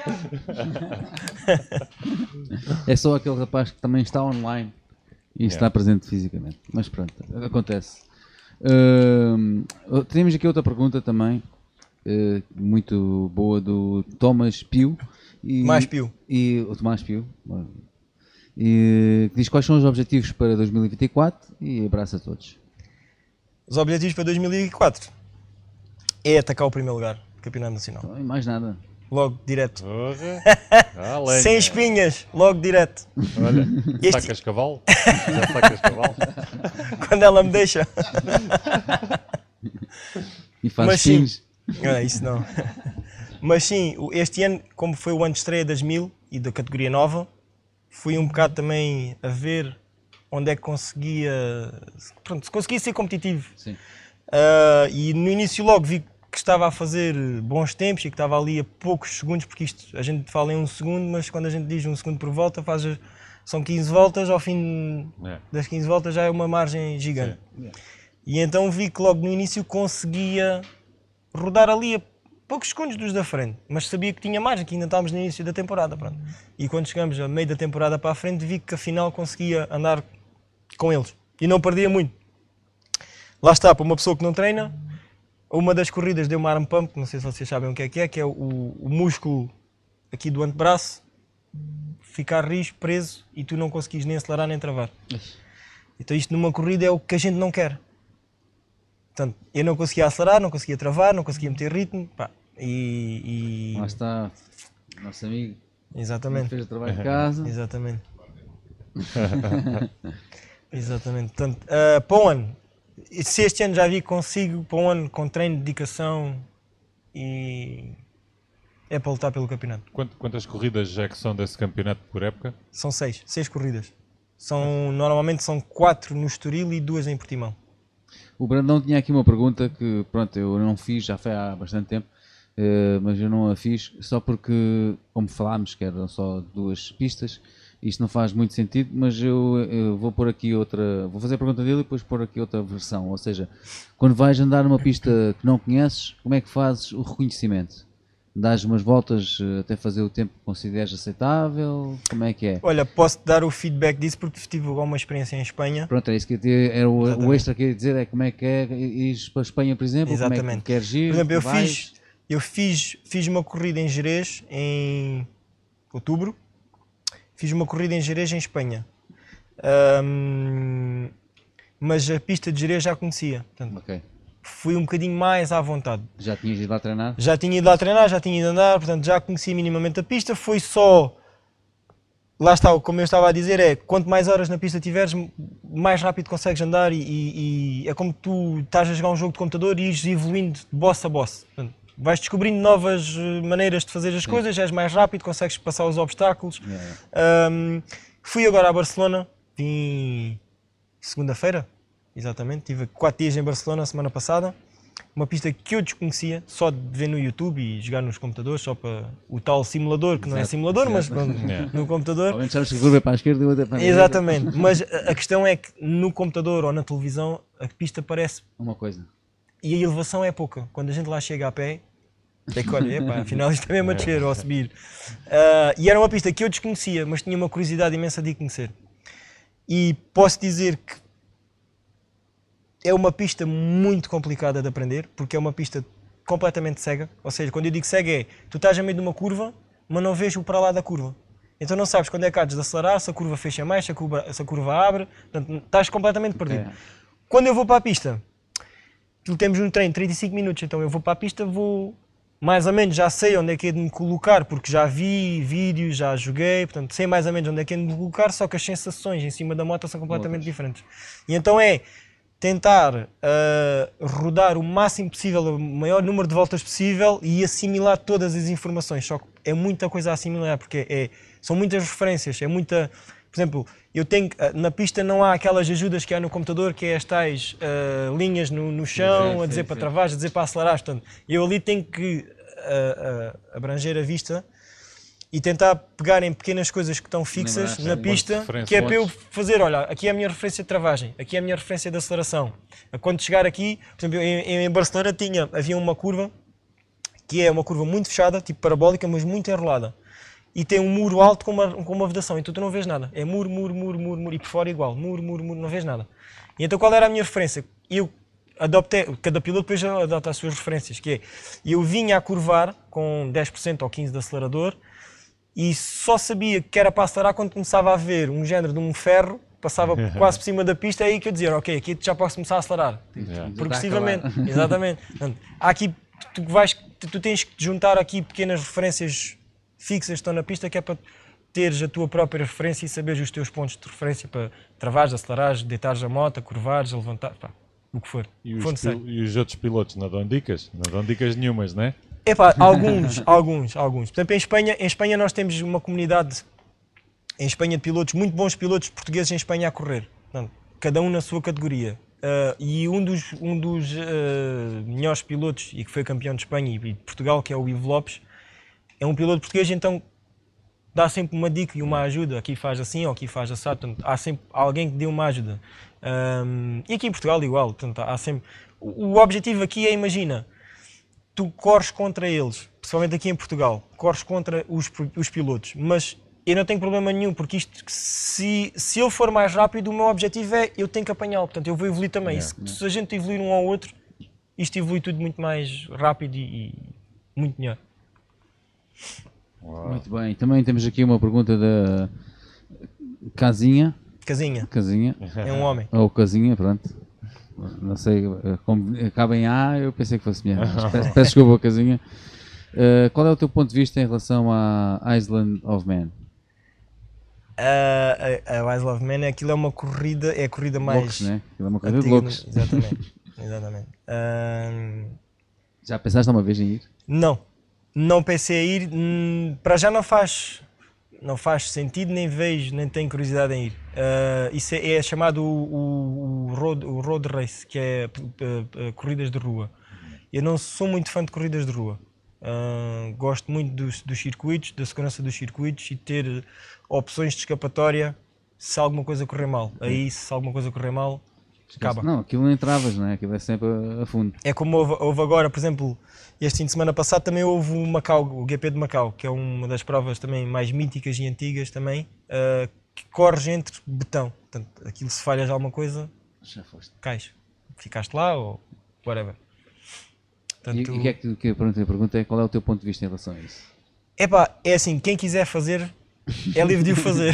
É só aquele rapaz que também está online e yeah. está presente fisicamente. Mas pronto, acontece. Uh, temos aqui outra pergunta também, uh, muito boa, do Thomas Pio. E,
Mais Pio.
E o Tomás Pio. E diz quais são os objetivos para dois mil e vinte e quatro e abraço a todos.
Os objetivos para dois mil e vinte e quatro é atacar o primeiro lugar do Campeonato Nacional.
Então, e mais nada.
Logo, direto.
Ah,
sem espinhas, logo direto.
Olha, este... sacas cavalo? Já sacas cavalo?
Quando ela me deixa.
E faz espinhos?
Não, isso não. Mas sim, este ano, como foi o ano de estreia das mil e da categoria nova, fui um bocado também a ver onde é que conseguia, pronto, se conseguia ser competitivo.
Sim.
Uh, e no início logo vi que estava a fazer bons tempos e que estava ali a poucos segundos, porque isto a gente fala em um segundo, mas quando a gente diz um segundo por volta, faz, são quinze voltas, ao fim
É.
das quinze voltas já é uma margem gigante.
Sim.
E então vi que logo no início conseguia rodar ali a poucos segundos dos da frente, mas sabia que tinha margem, que ainda estávamos no início da temporada. Pronto. E quando chegamos a meio da temporada para a frente, vi que afinal conseguia andar com eles e não perdia muito. Lá está, para uma pessoa que não treina, uma das corridas deu uma arm pump, não sei se vocês sabem o que é que é, que é o, o músculo aqui do antebraço ficar rijo, preso, e tu não conseguis nem acelerar nem travar. Então isto numa corrida é o que a gente não quer. Portanto, eu não conseguia acelerar, não conseguia travar, não conseguia meter ritmo, pá, e... e...
Lá está, nosso amigo.
Exatamente.
Fez o trabalho de casa.
Exatamente. Exatamente. Portanto, uh, para o ano, se este ano já vi que consigo, para um ano com treino, dedicação, e é para lutar pelo campeonato.
Quant- Quantas corridas é que são desse campeonato por época?
São seis, seis corridas. São, normalmente são quatro no Estoril e duas em Portimão.
O Brandão tinha aqui uma pergunta que, pronto, eu não fiz, já foi há bastante tempo, eh, mas eu não a fiz, só porque, como falámos, que eram só duas pistas, isto não faz muito sentido, mas eu, eu vou pôr aqui outra, vou fazer a pergunta dele e depois pôr aqui outra versão, ou seja, quando vais andar numa pista que não conheces, como é que fazes o reconhecimento? Dás umas voltas eh, até fazer o tempo que consideres aceitável? Como é que é?
Olha, posso dar o feedback disso porque tive alguma experiência em Espanha.
Pronto, é isso que eu ia, era o, o
Exatamente.
extra que eu ia dizer, é como é que é ir para a Espanha, por exemplo, como é
Exatamente.
que queres ir,
Por exemplo, eu
vais?
fiz, eu fiz, fiz uma corrida em Jerez em outubro, fiz uma corrida em Jerez em Espanha, Ahm, mas a pista de Jerez já conhecia, portanto,
Ok.
fui um bocadinho mais à vontade.
Já tinhas ido lá treinar?
Já tinha ido lá treinar, já tinha ido andar, portanto já conhecia minimamente a pista, foi só, lá está, como eu estava a dizer, é quanto mais horas na pista tiveres, mais rápido consegues andar, e, e- e é como tu estás a jogar um jogo de computador e ires evoluindo de boss a boss. Portanto, vais descobrindo novas eh, maneiras de fazer as
Sim.
coisas, és mais rápido, consegues passar os obstáculos.
Yeah.
Ahm, fui agora a Barcelona, vim segunda-feira, exatamente, tive quatro dias em Barcelona a semana passada. Uma pista que eu desconhecia, só de ver no YouTube e jogar nos computadores, só para o tal simulador, que não é
Exato,
simulador, mas
exato.
pronto,
Yeah.
no computador.
Ao menos sabes que a curva é para a esquerda e a outra é para a direita.
Exatamente, mas a a questão é que no computador ou na televisão a pista parece,
Uma coisa.
e a elevação é pouca. Quando a gente lá chega a pé, é que olha, epá, afinal isto é mesmo a descer ou a subir. Ah, e era uma pista que eu desconhecia, mas tinha uma curiosidade imensa de conhecer. E posso dizer que é uma pista muito complicada de aprender, porque é uma pista completamente cega. Ou seja, quando eu digo cega é, tu estás a meio de uma curva, mas não vês o para lá da curva. Então não sabes quando é que há de desacelerar, se a curva fecha mais, se a curva, se a curva abre, portanto estás completamente perdido.
Ok.
Quando eu vou para a pista, aquilo temos um treino de trinta e cinco minutos, então eu vou para a pista, vou mais ou menos, já sei onde é que é de me colocar, porque já vi vídeos, já joguei, portanto sei mais ou menos onde é que é de me colocar, só que as sensações em cima da moto são completamente
Outras.
diferentes. E então é tentar ah, rodar o máximo possível, o maior número de voltas possível e assimilar todas as informações, só que é muita coisa a assimilar, porque é, são muitas referências, é muita... Por exemplo, eu tenho, que- na pista não há aquelas ajudas que há no computador, que é as tais ah, linhas no, no chão,
Sim,
a dizer
sim,
para
sim.
travar, a dizer para acelerar. Portanto, eu ali tenho que ah, ah, abranger a vista e tentar pegar em pequenas coisas que estão fixas
Lembrar-se,
na
um monte
de
pista,
referências.
que é para eu fazer, olha, aqui é a minha referência de travagem, aqui é a minha referência de aceleração. Quando chegar aqui, por exemplo, em, em Barcelona tinha, havia uma curva, que é uma curva muito fechada, tipo parabólica, mas muito enrolada. E tem um muro alto com uma, com uma vedação, então tu não vês nada. É muro, muro, muro, muro, muro, e por fora igual, muro, muro, muro, não vês nada. E então qual era a minha referência? Eu adoptei, cada piloto depois adota as suas referências, que é, eu vinha a curvar com dez por cento ou quinze por cento de acelerador e só sabia que era para acelerar quando começava a ver um género de um ferro, passava quase por cima da pista, é aí que eu dizia, ok, aqui já posso começar a acelerar.
Yeah.
Progressivamente,
acabar.
exatamente. Portanto, há aqui, tu, vais, tu, tu tens que juntar aqui pequenas referências fixas que estão na pista, que é para teres a tua própria referência e saberes os teus pontos de referência para travares, acelerares, deitares a moto, curvares, levantar, pá, o que for.
E
o que for
os, pil-
necessário.
e os outros pilotos não dão dicas? Não dão dicas nenhumas, não é?
Epá, alguns, alguns, alguns. Por exemplo, em Espanha, em Espanha nós temos uma comunidade, em Espanha, de pilotos, muito bons pilotos portugueses em Espanha a correr. Portanto, cada um na sua categoria. Uh, e um dos, um dos uh, melhores pilotos, e que foi campeão de Espanha e de Portugal, que é o Ivo Lopes, é um piloto português, então dá sempre uma dica e uma ajuda. Aqui faz assim ou aqui faz assim. Portanto, há sempre alguém que dê uma ajuda. Um, e aqui em Portugal igual. Portanto, há sempre... o, o objetivo aqui é, imagina, tu corres contra eles, principalmente aqui em Portugal, corres contra os, os pilotos, mas eu não tenho problema nenhum, porque isto, se, se eu for mais rápido, o meu objetivo é, eu tenho que apanhá-lo, portanto eu vou evoluir também. Yeah, se, yeah. se a gente evoluir um ao outro, isto evolui tudo muito mais rápido e, e muito melhor.
Uau. Muito bem, também temos aqui uma pergunta da Casinha.
Casinha.
Casinha.
É um homem.
Ou Casinha, pronto. Não sei, como acaba em A, eu pensei que fosse minha. Peço, peço desculpa, Casinha. Uh, qual é o teu ponto de vista em relação à Island of Man?
Uh, a, a Isle of Man, aquilo é uma corrida, é a corrida mais...
Loucos, né? Aquilo é uma corrida
antiga,
de loucos.
Exatamente, exatamente. Uh,
já pensaste uma vez em ir?
Não, não pensei em ir, hum, para já não faz, não faz sentido, nem vejo, nem tenho curiosidade em ir. Uh, isso é, é chamado o, o, o, road, o road race, que é uh, uh, corridas de rua. Eu não sou muito fã de corridas de rua. Uh, gosto muito dos, dos circuitos, da segurança dos circuitos e ter opções de escapatória se alguma coisa correr mal. Aí, se alguma coisa correr mal, acaba.
Não, aquilo não entravas, não é? Aquilo é sempre a, a fundo.
É como houve, houve agora, por exemplo, este fim de semana passado também houve o Macau, o G P de Macau, que é uma das provas também mais míticas e antigas também, uh, que corres entre betão. Portanto, aquilo, se falhas alguma coisa,
já foste.
Cais. Ficaste lá ou whatever.
Portanto, e o que é que, que pronto, a pergunta é qual é o teu ponto de vista em relação a isso?
Epá, é assim, quem quiser fazer é livre de o fazer.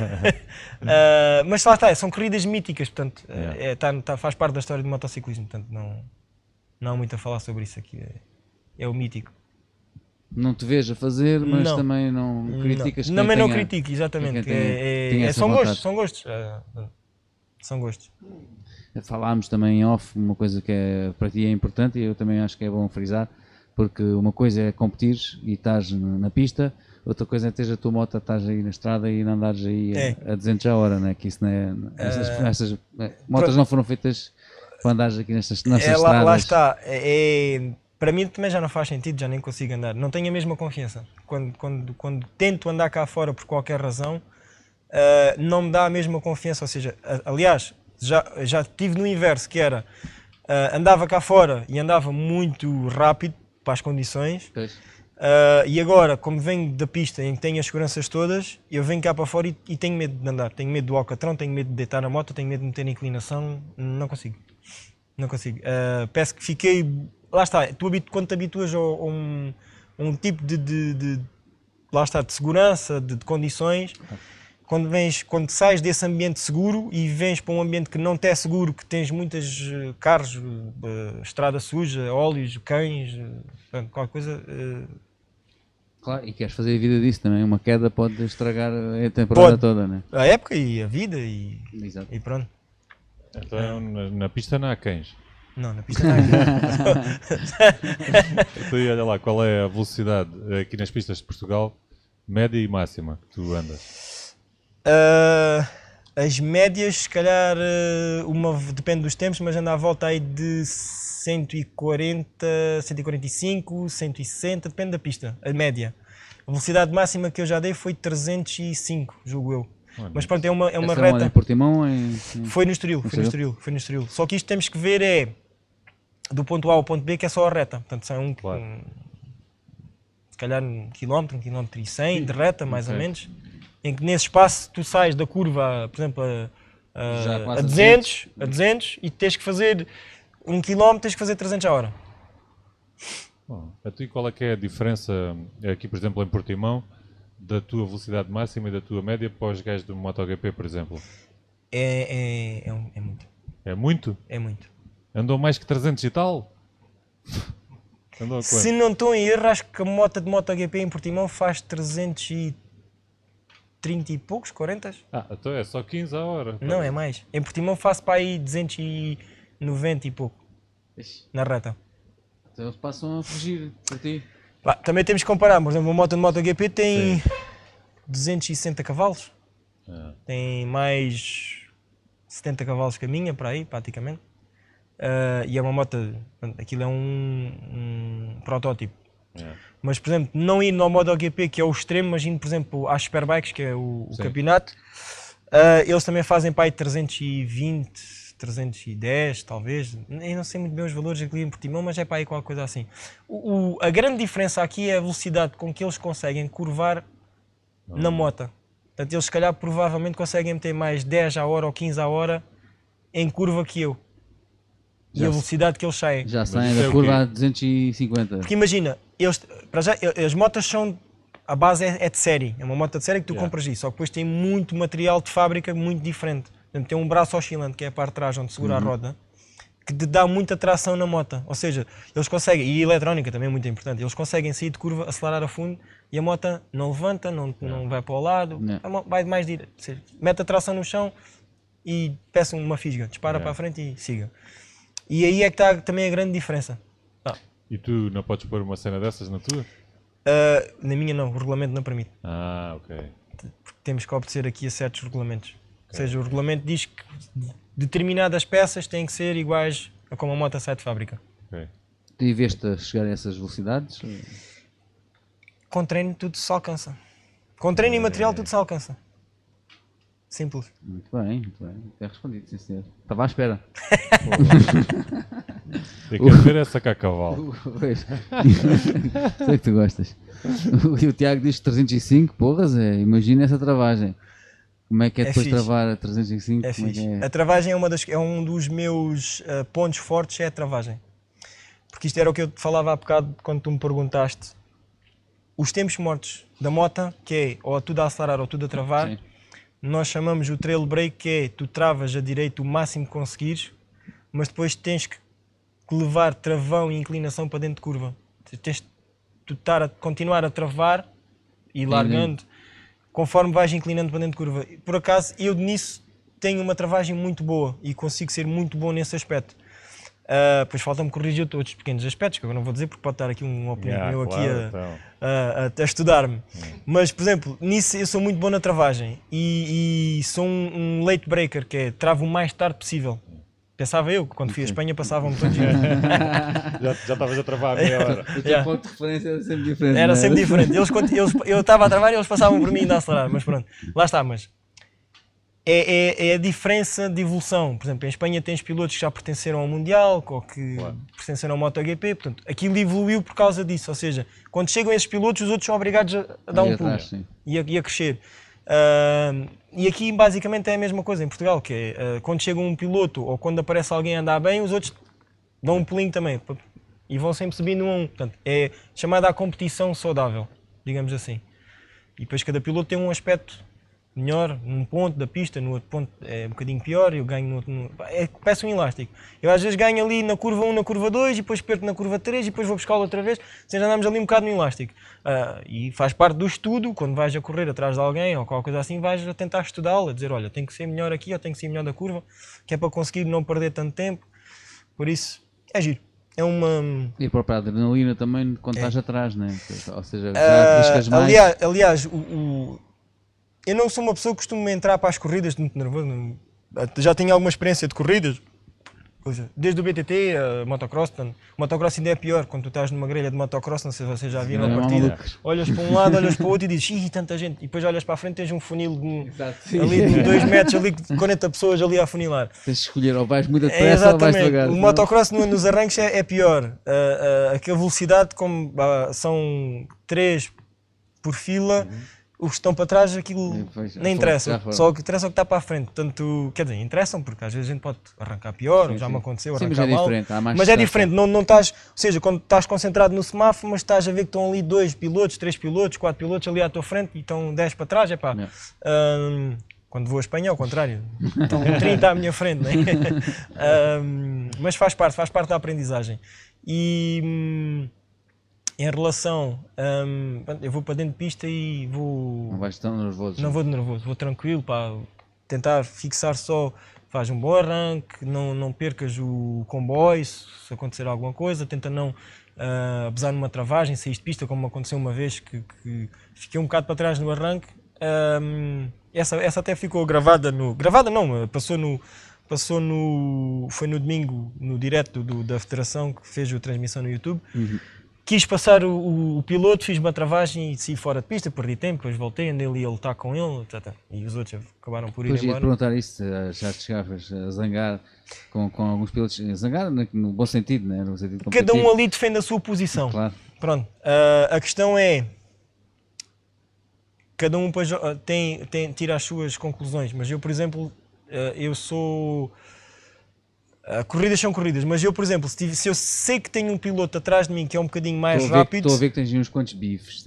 uh, mas lá está, são corridas míticas, portanto, yeah. é, tá, tá, faz parte da história do motociclismo, portanto não, não há muito a falar sobre isso aqui, é, é o mítico.
Não te vejo a fazer, mas não. também não criticas
não. Também não critico, exatamente. Tenha, é, é, é, são, gostos, são gostos, são gostos. São gostos.
Falámos também em off, uma coisa que é, para ti é importante e eu também acho que é bom frisar, porque uma coisa é competir e estás na pista, outra coisa é teres a tua moto, estás aí na estrada e não andares aí
é.
a, a duzentos a hora, né? Que isso não é, essas, uh, essas motos não foram feitas para andares aqui nestas, nestas
é, lá,
estradas.
Lá está, é, é, para mim também já não faz sentido, já nem consigo andar, não tenho a mesma confiança. Quando, quando, quando tento andar cá fora por qualquer razão, uh, não me dá a mesma confiança, ou seja, aliás, Já, já tive no inverso, que era, uh, andava cá fora e andava muito rápido para as condições, uh, e agora, como venho da pista em que tenho as seguranças todas, eu venho cá para fora e, e tenho medo de andar, tenho medo do alcatrão, tenho medo de deitar a moto, tenho medo de meter inclinação, não consigo, não consigo. Uh, peço que fiquei, lá está, tu, quando te habituas a, a, um, a um tipo de, de, de, lá está, de segurança, de, de condições, Quando, vens, quando sais desse ambiente seguro e vens para um ambiente que não te é seguro, que tens muitos uh, carros, uh, estrada suja, óleos, cães, uh, qualquer coisa... Uh...
Claro, e queres fazer a vida disso também, uma queda pode estragar a temporada pode. toda, né?
A época e a vida e, e pronto.
Então na, na pista não há cães?
Não, na pista não há cães.
Então olha lá, qual é a velocidade aqui nas pistas de Portugal, média e máxima, que tu andas?
Uh, as médias, se calhar, uh, uma, depende dos tempos, mas anda à volta aí de cento e quarenta, cento e quarenta e cinco, cento e sessenta, depende da pista, a média. A velocidade máxima que eu já dei foi trezentos e cinco, julgo eu. Oh, mas pronto, é uma, é uma reta...
Em Portimão? Em...
Foi no Estoril, foi no Estoril, foi no Estoril. Só que isto temos que ver é, do ponto A ao ponto B, que é só a reta. Portanto, são um, claro. um, se calhar um quilómetro, um quilómetro e cem de reta, mais okay. ou menos. Em que nesse espaço tu sais da curva, por exemplo, a, a, a, duzentos, a duzentos e tens que fazer um quilómetro, tens que fazer trezentos a hora.
Bom, a ti qual é que é a diferença aqui, por exemplo, em Portimão, da tua velocidade máxima e da tua média para os gajos do MotoGP, por exemplo?
É, é, é, é muito.
É muito?
É muito.
Andou mais que trezentos e tal? Andou a quanto?
Se não estou em erro, acho que a moto de MotoGP em Portimão faz trezentos e trinta e poucos, quarenta?
Ah, então é só quinze a hora.
Não, é mais. Em Portimão faço para aí duzentos e noventa e pouco. Ixi. Na reta.
Então eles passam a fugir por ti.
Bah, também temos que comparar, por exemplo, uma moto de MotoGP tem Sim. duzentos e sessenta cavalos, é. tem mais setenta cavalos que a minha, para aí, praticamente. Uh, e é uma moto, aquilo é um, um protótipo. É. Mas, por exemplo, não ir no MotoGP, que é o extremo, mas indo, por exemplo, às Superbikes, que é o, o campeonato, uh, eles também fazem para aí trezentos e vinte, trezentos e dez, talvez. Eu não sei muito bem os valores aqui em Portimão, mas é para aí qualquer coisa assim. O, o, a grande diferença aqui é a velocidade com que eles conseguem curvar oh. na moto. Portanto, eles se calhar provavelmente conseguem meter mais dez a hora ou quinze a hora em curva que eu. E já a velocidade que eles saem.
Já saem da curva a duzentos e cinquenta.
Porque imagina, eles, para já, as motas são, a base é, é de série, é uma moto de série que tu yeah. compras isso, só que depois tem muito material de fábrica muito diferente. Portanto, tem um braço oscilante, que é a parte de trás onde segura uhum. a roda, que te dá muita tração na moto. Ou seja, eles conseguem, e a eletrónica também é muito importante, eles conseguem sair de curva, acelerar a fundo e a moto não levanta, não, não vai para o lado, yeah. vai mais direito. Ou seja, mete a tração no chão e peça uma fisga, dispara yeah. para a frente e siga. E aí é que está também a grande diferença. Ah.
E tu não podes pôr uma cena dessas na tua?
Uh, na minha não, o regulamento não permite.
Ah, ok.
Porque temos que obedecer aqui a certos regulamentos. Okay. Ou seja, o regulamento diz que determinadas peças têm que ser iguais a como a moto sai de fábrica.
Ok.
E veste a chegar a essas velocidades?
Com treino tudo se alcança. Com treino é. e material tudo se alcança. Simples.
Muito bem, muito bem. É respondido, sim senhor. Estava à espera.
Eu quero ver essa cacavalo.
Sei que tu gostas. E o Tiago diz trezentos e cinco, porras, é, imagina essa travagem. Como é que é, é depois fixe. travar a trezentos e cinco?
É
Como é que é?
A travagem é, uma das, é um dos meus uh, pontos fortes, é a travagem. Porque isto era o que eu te falava há bocado quando tu me perguntaste. Os tempos mortos da moto, que é ou tudo a acelerar ou tudo a travar, Sim. nós chamamos o trail break, que é tu travas a direita o máximo que conseguires, mas depois tens que levar travão e inclinação para dentro de curva. Tens de estar a continuar a travar e largando uhum. conforme vais inclinando para dentro de curva. Por acaso, eu nisso tenho uma travagem muito boa e consigo ser muito bom nesse aspecto. Uh, pois falta-me corrigir todos os pequenos aspectos, que eu não vou dizer porque pode estar aqui um opinião yeah, meu claro, aqui a, então. a, a, a estudar-me. Hum. Mas, por exemplo, nisso eu sou muito bom na travagem e, e sou um, um late breaker, que é travo o mais tarde possível. Pensava eu, que quando fui à Espanha passavam-me todos.
Já estavas a travar a meia hora.
O teu ponto de referência era sempre diferente.
Era sempre diferente. Eles, eles, eu estava a travar e eles passavam por mim ainda a acelerar, mas pronto, lá está. Mas é, é, é a diferença de evolução. Por exemplo, em Espanha tens pilotos que já pertenceram ao Mundial ou que claro. pertenceram ao MotoGP, portanto, aquilo evoluiu por causa disso. Ou seja, quando chegam esses pilotos, os outros são obrigados a, a dar um pulo e a, e a crescer. Uh, e aqui basicamente é a mesma coisa em Portugal, que é uh, quando chega um piloto ou quando aparece alguém a andar bem, os outros dão um pulinho também e vão sempre subindo um a um. Portanto, é chamada a competição saudável, digamos assim. E depois cada piloto tem um aspecto melhor num ponto da pista, no outro ponto é um bocadinho pior, eu ganho no outro... No... É, parece um elástico. Eu às vezes ganho ali na curva um, na curva dois, e depois perco na curva três, e depois vou buscá-lo outra vez, seja, andamos ali um bocado no elástico. Uh, e faz parte do estudo, quando vais a correr atrás de alguém, ou qualquer coisa assim, vais a tentar estudá-lo, a dizer, olha, tem que ser melhor aqui, ou tem que ser melhor da curva, que é para conseguir não perder tanto tempo. Por isso, é giro. É uma...
E a própria adrenalina também, quando é. estás atrás, né? Ou seja, já
uh,
arriscas mais.
Aliás, aliás o... o... eu não sou uma pessoa que costuma entrar para as corridas muito nervoso. Já tenho alguma experiência de corridas, desde o B T T, a motocross. Portanto, motocross ainda é pior, quando tu estás numa grelha de motocross, não sei se vocês já viram a partida, olhas para um lado, olhas para o outro e dizes, ih, tanta gente, e depois olhas para a frente, tens um funil de, Exato, ali de dois metros, ali de quarenta pessoas ali a afunilar.
Tens de escolher, ou vais muito depressa é, ou vais devagar.
O motocross no, nos arranques é, é pior. Uh, uh, aquela velocidade, como uh, são três por fila, uhum. Os que estão para trás, aquilo pois, nem interessa, só o que interessa é o que está para a frente. Portanto, quer dizer, interessam, porque às vezes a gente pode arrancar pior, sim, ou já sim. me aconteceu, sim, arrancar
mas é
mal.
Diferente,
mas é diferente, não, não estás, ou seja, quando estás concentrado no semáforo, mas estás a ver que estão ali dois pilotos, três pilotos, quatro pilotos ali à tua frente e estão dez para trás, é pá. Um, quando vou a Espanha, ao contrário, estão trinta à minha frente, né? um, mas faz parte, faz parte da aprendizagem. E... em relação, um, eu vou para dentro de pista e vou...
Não vais tão nervoso.
Não vou de nervoso, vou tranquilo, pá, tentar fixar só, faz um bom arranque, não, não percas o comboio se acontecer alguma coisa, tenta não uh, abusar numa travagem, sair de pista, como aconteceu uma vez que, que fiquei um bocado para trás no arranque. Um, essa, essa até ficou gravada no... Gravada não, passou no... Passou no... Foi no domingo, no direto do, da Federação, que fez a transmissão no YouTube.
Uhum.
Quis passar o, o, o piloto, fiz uma travagem e saí fora de pista, perdi tempo, depois voltei, andei ali a lutar com ele, etcétera. E os outros acabaram por ir
Depois ia
embora.
perguntar isso, já te chegavas a zangar com, com alguns pilotos, zangar no, no bom sentido, né? No sentido
Cada um ali defende a sua posição.
Claro.
Pronto, uh, a questão é, cada um depois, uh, tem, tem, tira as suas conclusões, mas eu, por exemplo, uh, eu sou... Uh, corridas são corridas, mas eu, por exemplo, se, tive, se eu sei que tenho um piloto atrás de mim que é um bocadinho mais
estou
rápido...
Estou a ver que tens uns quantos bifes.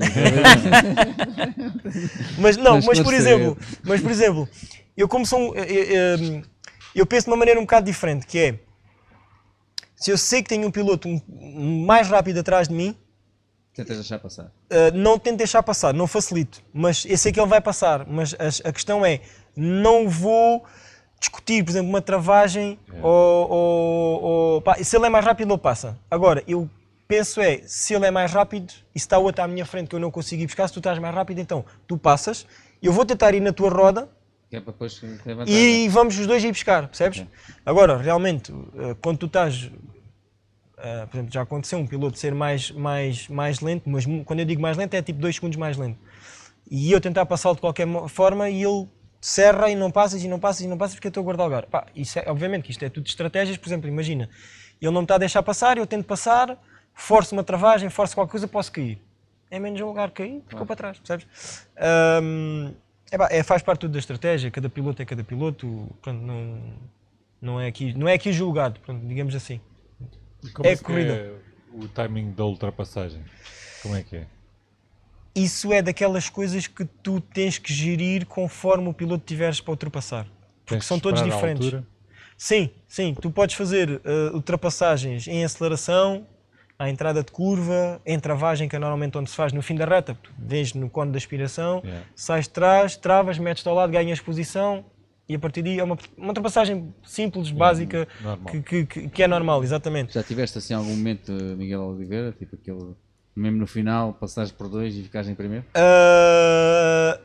mas não,
mas,
mas por exemplo, mas por exemplo, eu como sou... Eu, eu, eu penso de uma maneira um bocado diferente, que é... Se eu sei que tenho um piloto um, um mais rápido atrás de mim...
Tentas deixar passar.
Uh, não tento deixar passar, não facilito, mas eu sei que ele vai passar, mas a, a questão é, não vou... discutir, por exemplo, uma travagem, é. ou, ou, ou pá, se ele é mais rápido, ele passa. Agora, eu penso é, se ele é mais rápido e se está outro à minha frente que eu não consigo ir buscar, se tu estás mais rápido, então tu passas, eu vou tentar ir na tua roda
que é para depois
e vamos os dois ir buscar, percebes? É. Agora, realmente, quando tu estás, por exemplo, já aconteceu um piloto ser mais, mais, mais lento, mas quando eu digo mais lento é tipo dois segundos mais lento. E eu tentar passá-lo de qualquer forma e ele serra e não passas e não passas e não passas porque eu estou a guardar o lugar. Pá, isso é, obviamente que isto é tudo estratégias, por exemplo, imagina, ele não me está a deixar passar, eu tento passar, forço uma travagem, forço qualquer coisa, posso cair. É menos um lugar cair, ficou ah. para trás, percebes? Um, é, pá, é, faz parte tudo da estratégia, cada piloto é cada piloto, pronto, não, não, é aqui, não é aqui julgado, pronto, digamos assim.
E como é corrida. É o timing da ultrapassagem? Como é que é?
Isso é daquelas coisas que tu tens que gerir conforme o piloto tiveres para ultrapassar. Porque são todos diferentes. Sim, sim. Tu podes fazer uh, ultrapassagens em aceleração, à entrada de curva, em travagem, que é normalmente onde se faz no fim da reta. Tu vens no cone de aspiração, yeah. sais de trás, travas, metes-te ao lado, ganhas posição e a partir daí é uma, uma ultrapassagem simples, yeah, básica, que, que, que é normal, exatamente.
Já tiveste assim algum momento, Miguel Oliveira, tipo aquele... Mesmo no final, passares por dois e ficares em primeiro?
Uh,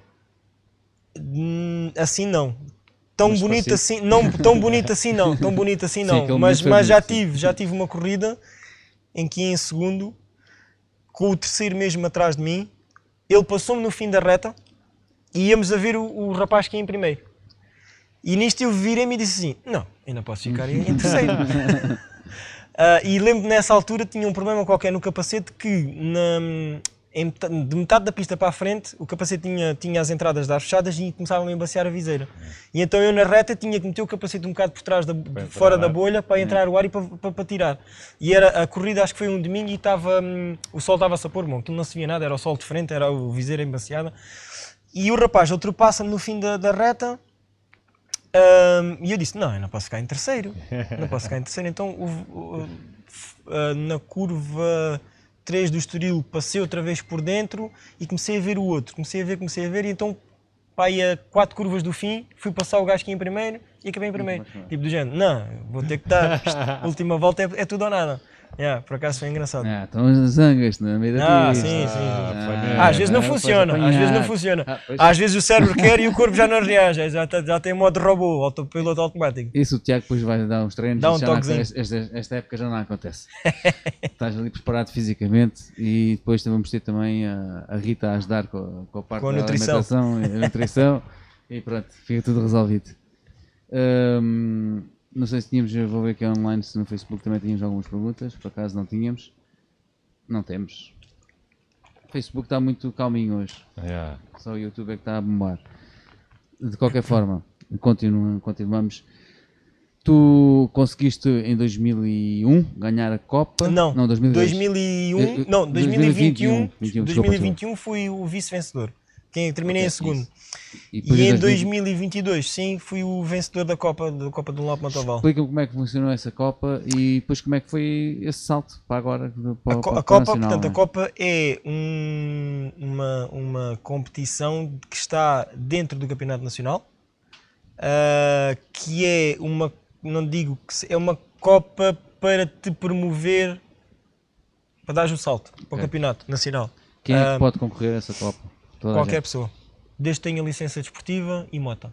assim não. Tão mas bonito parecido. assim, não, tão bonito assim não, tão bonito assim não. Sim, mas mas já tive, sim. já tive uma corrida em que em segundo, com o terceiro mesmo atrás de mim, ele passou-me no fim da reta e íamos a ver o, o rapaz que ia em primeiro. E nisto eu virei-me e disse assim, não, eu não posso ficar em terceiro. Uh, e lembro-me nessa altura tinha um problema qualquer no capacete que na, em, de metade da pista para a frente o capacete tinha, tinha as entradas das fechadas e começava a embaciar a viseira. E então eu na reta tinha que meter o capacete um bocado por trás, da, de, fora da bolha para entrar o ar e para, para, para tirar. E era, a corrida acho que foi um domingo e estava, hum, o sol estava-se a pôr, bom, aquilo não se via nada, era o sol de frente, era o viseira embaciada. E o rapaz ultrapassa-me no fim da, da reta. Um, e eu disse, não, eu não posso ficar em terceiro, não posso ficar em terceiro, então o, o, uh, na curva três do Estoril passei outra vez por dentro e comecei a ver o outro, comecei a ver, comecei a ver e então pá, ia quatro curvas do fim, fui passar o gajo que ia em primeiro e acabei em primeiro, tipo do género, não, vou ter que estar, a última volta é, é tudo ou nada. Yeah, por acaso foi engraçado.
Ah, então as zangas na meio da
Ah, sim, sim. Ah, ah, às vezes não funciona, às vezes não funciona. Ah, às vezes o cérebro quer e o corpo já não reage, já, tá, já tem modo robô, autopiloto automático.
Isso o Tiago depois vai dar uns treinos,
dá um toquezinho.
Esta, esta, esta época já não acontece. Estás ali preparado fisicamente e depois vamos ter também a, a Rita a ajudar com, com a parte
com a
da
nutrição.
alimentação e a nutrição e pronto, fica tudo resolvido. Um, Não sei se tínhamos, eu vou ver aqui online se no Facebook também tínhamos algumas perguntas, por acaso não tínhamos. Não temos. O Facebook está muito calminho hoje.
Yeah.
Só o YouTube é que está a bombar. De qualquer forma, continu, continuamos. Tu conseguiste em dois mil e um ganhar a Copa?
Não,
não dois mil e dois.
dois mil e um, não, dois mil e vinte e um, dois mil e vinte e um fui o vice-vencedor. Quem terminei okay, em segundo. E, e em dois mil e vinte e dois, sim, fui o vencedor da Copa, da Copa do Lope Montalval.
Explica-me como é que funcionou essa Copa e depois como é que foi esse salto para agora. Para,
a,
para,
a Copa, portanto, a Copa é um, uma, uma competição que está dentro do Campeonato Nacional, uh, que é uma, não digo que é uma Copa para te promover para dar o salto para o
Ok.
campeonato nacional.
Quem é
Ah,
que pode concorrer a essa Copa? Toda a
Qualquer
gente.
pessoa. Desde que tenha licença desportiva e moto.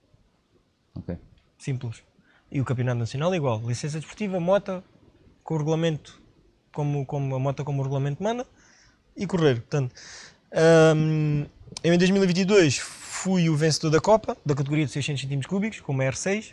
Ok.
Simples. E o campeonato nacional é igual. Licença desportiva, moto, com o regulamento, como, como a moto como o regulamento manda, e correr. Portanto, hum, eu em dois mil e vinte e dois fui o vencedor da Copa, da categoria de seiscentos centímetros cúbicos, com uma R seis.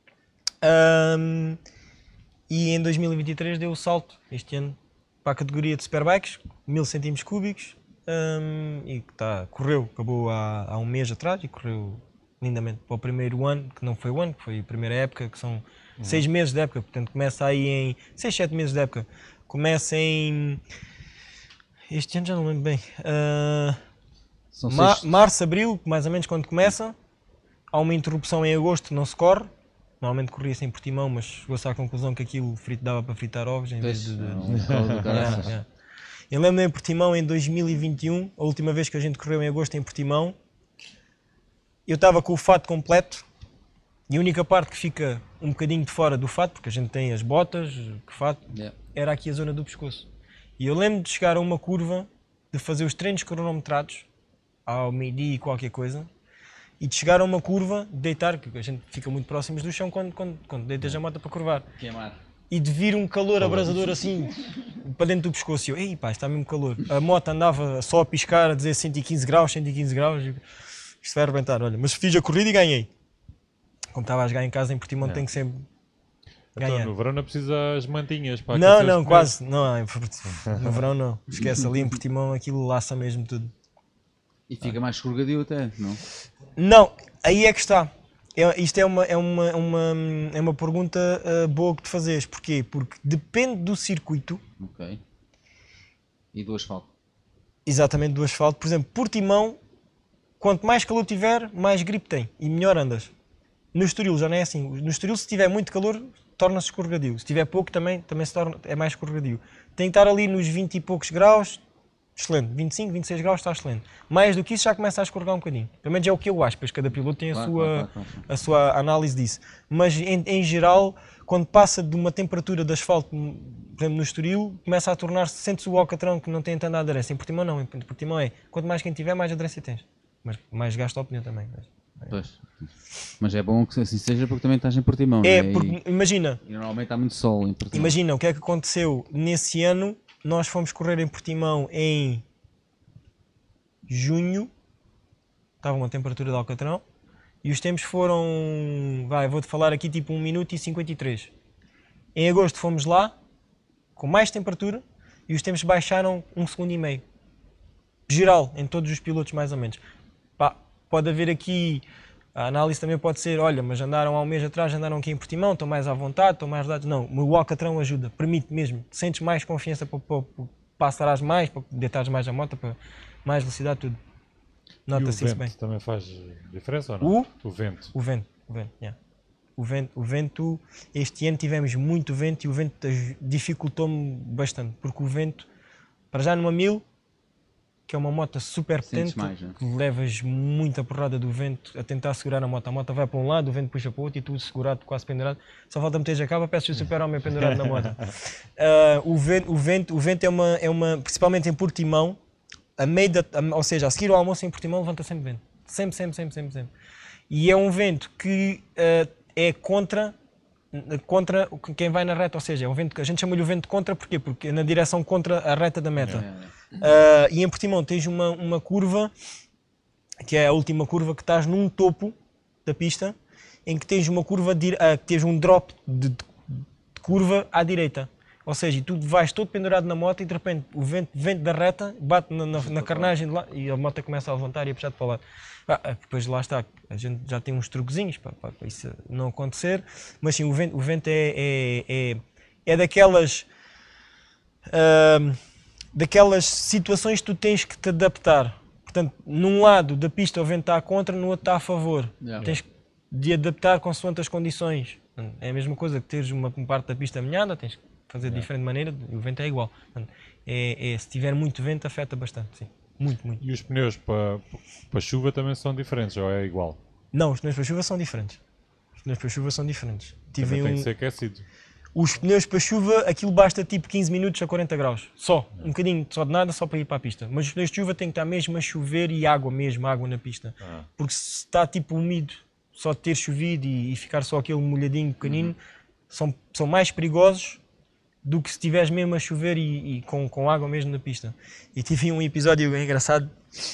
Hum, e em dois mil e vinte e três deu o salto, este ano, para a categoria de Superbikes, mil centímetros cúbicos. Hum, e que tá, correu, acabou há, há um mês atrás e correu lindamente para o primeiro ano, que não foi o ano, que foi a primeira época, que são uhum. seis meses de época, portanto começa aí em seis, sete meses de época, começa em este ano já não lembro bem, uh,
São
ma
seis-
março, abril, mais ou menos quando começa, há uma interrupção em agosto, não se corre, normalmente corria-se em Portimão, mas chegou-se à conclusão que aquilo frito, dava para fritar ovos em vez de... de...
Não, por causa do
Yeah,
caraças.
yeah. Eu lembro em Portimão em dois mil e vinte e um, a última vez que a gente correu em agosto em Portimão, eu estava com o fato completo e a única parte que fica um bocadinho de fora do fato, porque a gente tem as botas, que fato,
Yeah.
era aqui a zona do pescoço. E eu lembro de chegar a uma curva, de fazer os treinos cronometrados, ao meio-dia e qualquer coisa, e de chegar a uma curva, de deitar, porque a gente fica muito próximos do chão quando, quando, quando deitas a moto para curvar.
Queimar.
E de vir um calor abrasador assim para dentro do pescoço. E eu, ei pá, está mesmo calor. A moto andava só a piscar, a dizer cento e quinze graus, cento e quinze graus. E isto vai arrebentar, olha. Mas fiz a corrida e ganhei. Como estava a jogar em casa em Portimão,
É.
tem que sempre
Então,
ganhar.
no verão não precisa as mantinhas para
Não,
aquecer os
não,
pneus.
quase. Não, em Port- no verão não. Esquece, ali em Portimão aquilo laça mesmo tudo.
E fica mais escorregadio até, não?
Não, aí é que está. É, isto é uma, é uma, uma, é uma pergunta uh, boa que te fazes. Porquê? Porque depende do circuito.
Ok. E do asfalto.
Exatamente, do asfalto. Por exemplo, Portimão, quanto mais calor tiver, mais gripe tem e melhor andas. No Estoril já não é assim. No Estoril, se tiver muito calor, torna-se escorregadio. Se tiver pouco, também, também se torna, é mais escorregadio. Tem que estar ali nos vinte e poucos graus, excelente. vinte e cinco, vinte e seis graus está excelente. Mais do que isso já começa a escorregar um bocadinho. Pelo menos é o que eu acho, pois cada piloto tem a,
Claro,
sua,
claro, claro, claro.
a sua análise disso. Mas em, em geral, quando passa de uma temperatura de asfalto, por exemplo no Estoril, começa a tornar-se, sente-se o alcatrão que não tem tanta aderência. Em Portimão não, em Portimão é, quanto mais quem tiver, mais aderência tens. Mas mais gasta o pneu também. Mas,
Pois. Mas é bom que assim seja porque também estás em Portimão,
é,
não é?
porque imagina,
E, e normalmente há muito sol em Portimão.
imagina o que é que aconteceu nesse ano. Nós fomos correr em Portimão em junho, estava uma temperatura de alcatrão, e os tempos foram, vai, vou-te falar aqui tipo um minuto e cinquenta e três. Em agosto fomos lá, com mais temperatura, e os tempos baixaram um segundo e meio. Geral, em todos os pilotos mais ou menos. Pá, pode haver aqui, a análise também pode ser, olha, mas andaram há um mês atrás, andaram aqui em Portimão, estão mais à vontade, estão mais dados. Não, o alcatrão ajuda, permite mesmo, sentes mais confiança para, para, para passarás mais, para deitares mais a moto, para mais velocidade, tudo.
E o
Nota-se isso
vento
bem.
também faz diferença ou não?
O?
O vento.
O vento, o vento, yeah. o vento, o vento, este ano tivemos muito vento e o vento aj- dificultou-me bastante, porque o vento, para já numa mil, que é uma moto super
Sentes
potente,
mais, né?
que levas muita porrada do vento a tentar segurar a moto. A moto vai para um lado, o vento puxa para o outro e tu segurado, quase pendurado. Só falta meter a cava, peço o super-homem pendurado na moto. Ah, o, vento, o, vento, o vento é uma, é uma, principalmente em Portimão, a meio da, a- ou seja, a seguir ao almoço em Portimão levanta sempre vento. Sempre, sempre, sempre, sempre, sempre. E é um vento que ah, é contra, contra o que- quem vai na reta, ou seja, é um vento que a gente chama-lhe o vento contra, porquê? Porque é na direção contra a reta da meta.
É, é.
Uh, e em Portimão tens uma, uma curva, que é a última curva, que estás num topo da pista, em que tens uma curva, de, uh, que tens um drop de, de curva à direita. Ou seja, e tu vais todo pendurado na moto e de repente o vento, vento da reta bate na, na, na carnagem de lá e a moto começa a levantar e a puxar para o lado. Ah, depois lá está, a gente já tem uns truquezinhos para, para, para isso não acontecer, mas sim, o vento, o vento é, é, é, é daquelas... Uh, daquelas situações que tu tens que te adaptar. Portanto, num lado da pista o vento está contra, no outro está a favor.
Yeah.
Tens de adaptar consoante as condições. É a mesma coisa que teres uma parte da pista molhada, tens que fazer de diferente maneira e o vento é igual. Portanto, é, é, se tiver muito vento afeta bastante, sim. Muito, muito.
E os pneus para, para chuva também são diferentes, ou é igual?
Não, os pneus para chuva são diferentes. Os pneus para chuva são diferentes. Tive
Também tem
um...
que ser aquecido.
Os pneus para chuva, aquilo basta tipo quinze minutos a quarenta graus. Só. Um bocadinho só de nada, só para ir para a pista. Mas os pneus de chuva têm que estar mesmo a chover e água mesmo, água na pista.
Ah.
Porque se está tipo úmido, só de ter chovido e, e ficar só aquele molhadinho pequenino, uhum. são, são mais perigosos do que se estiveres mesmo a chover e, e com, com água mesmo na pista. E tive um episódio bem engraçado.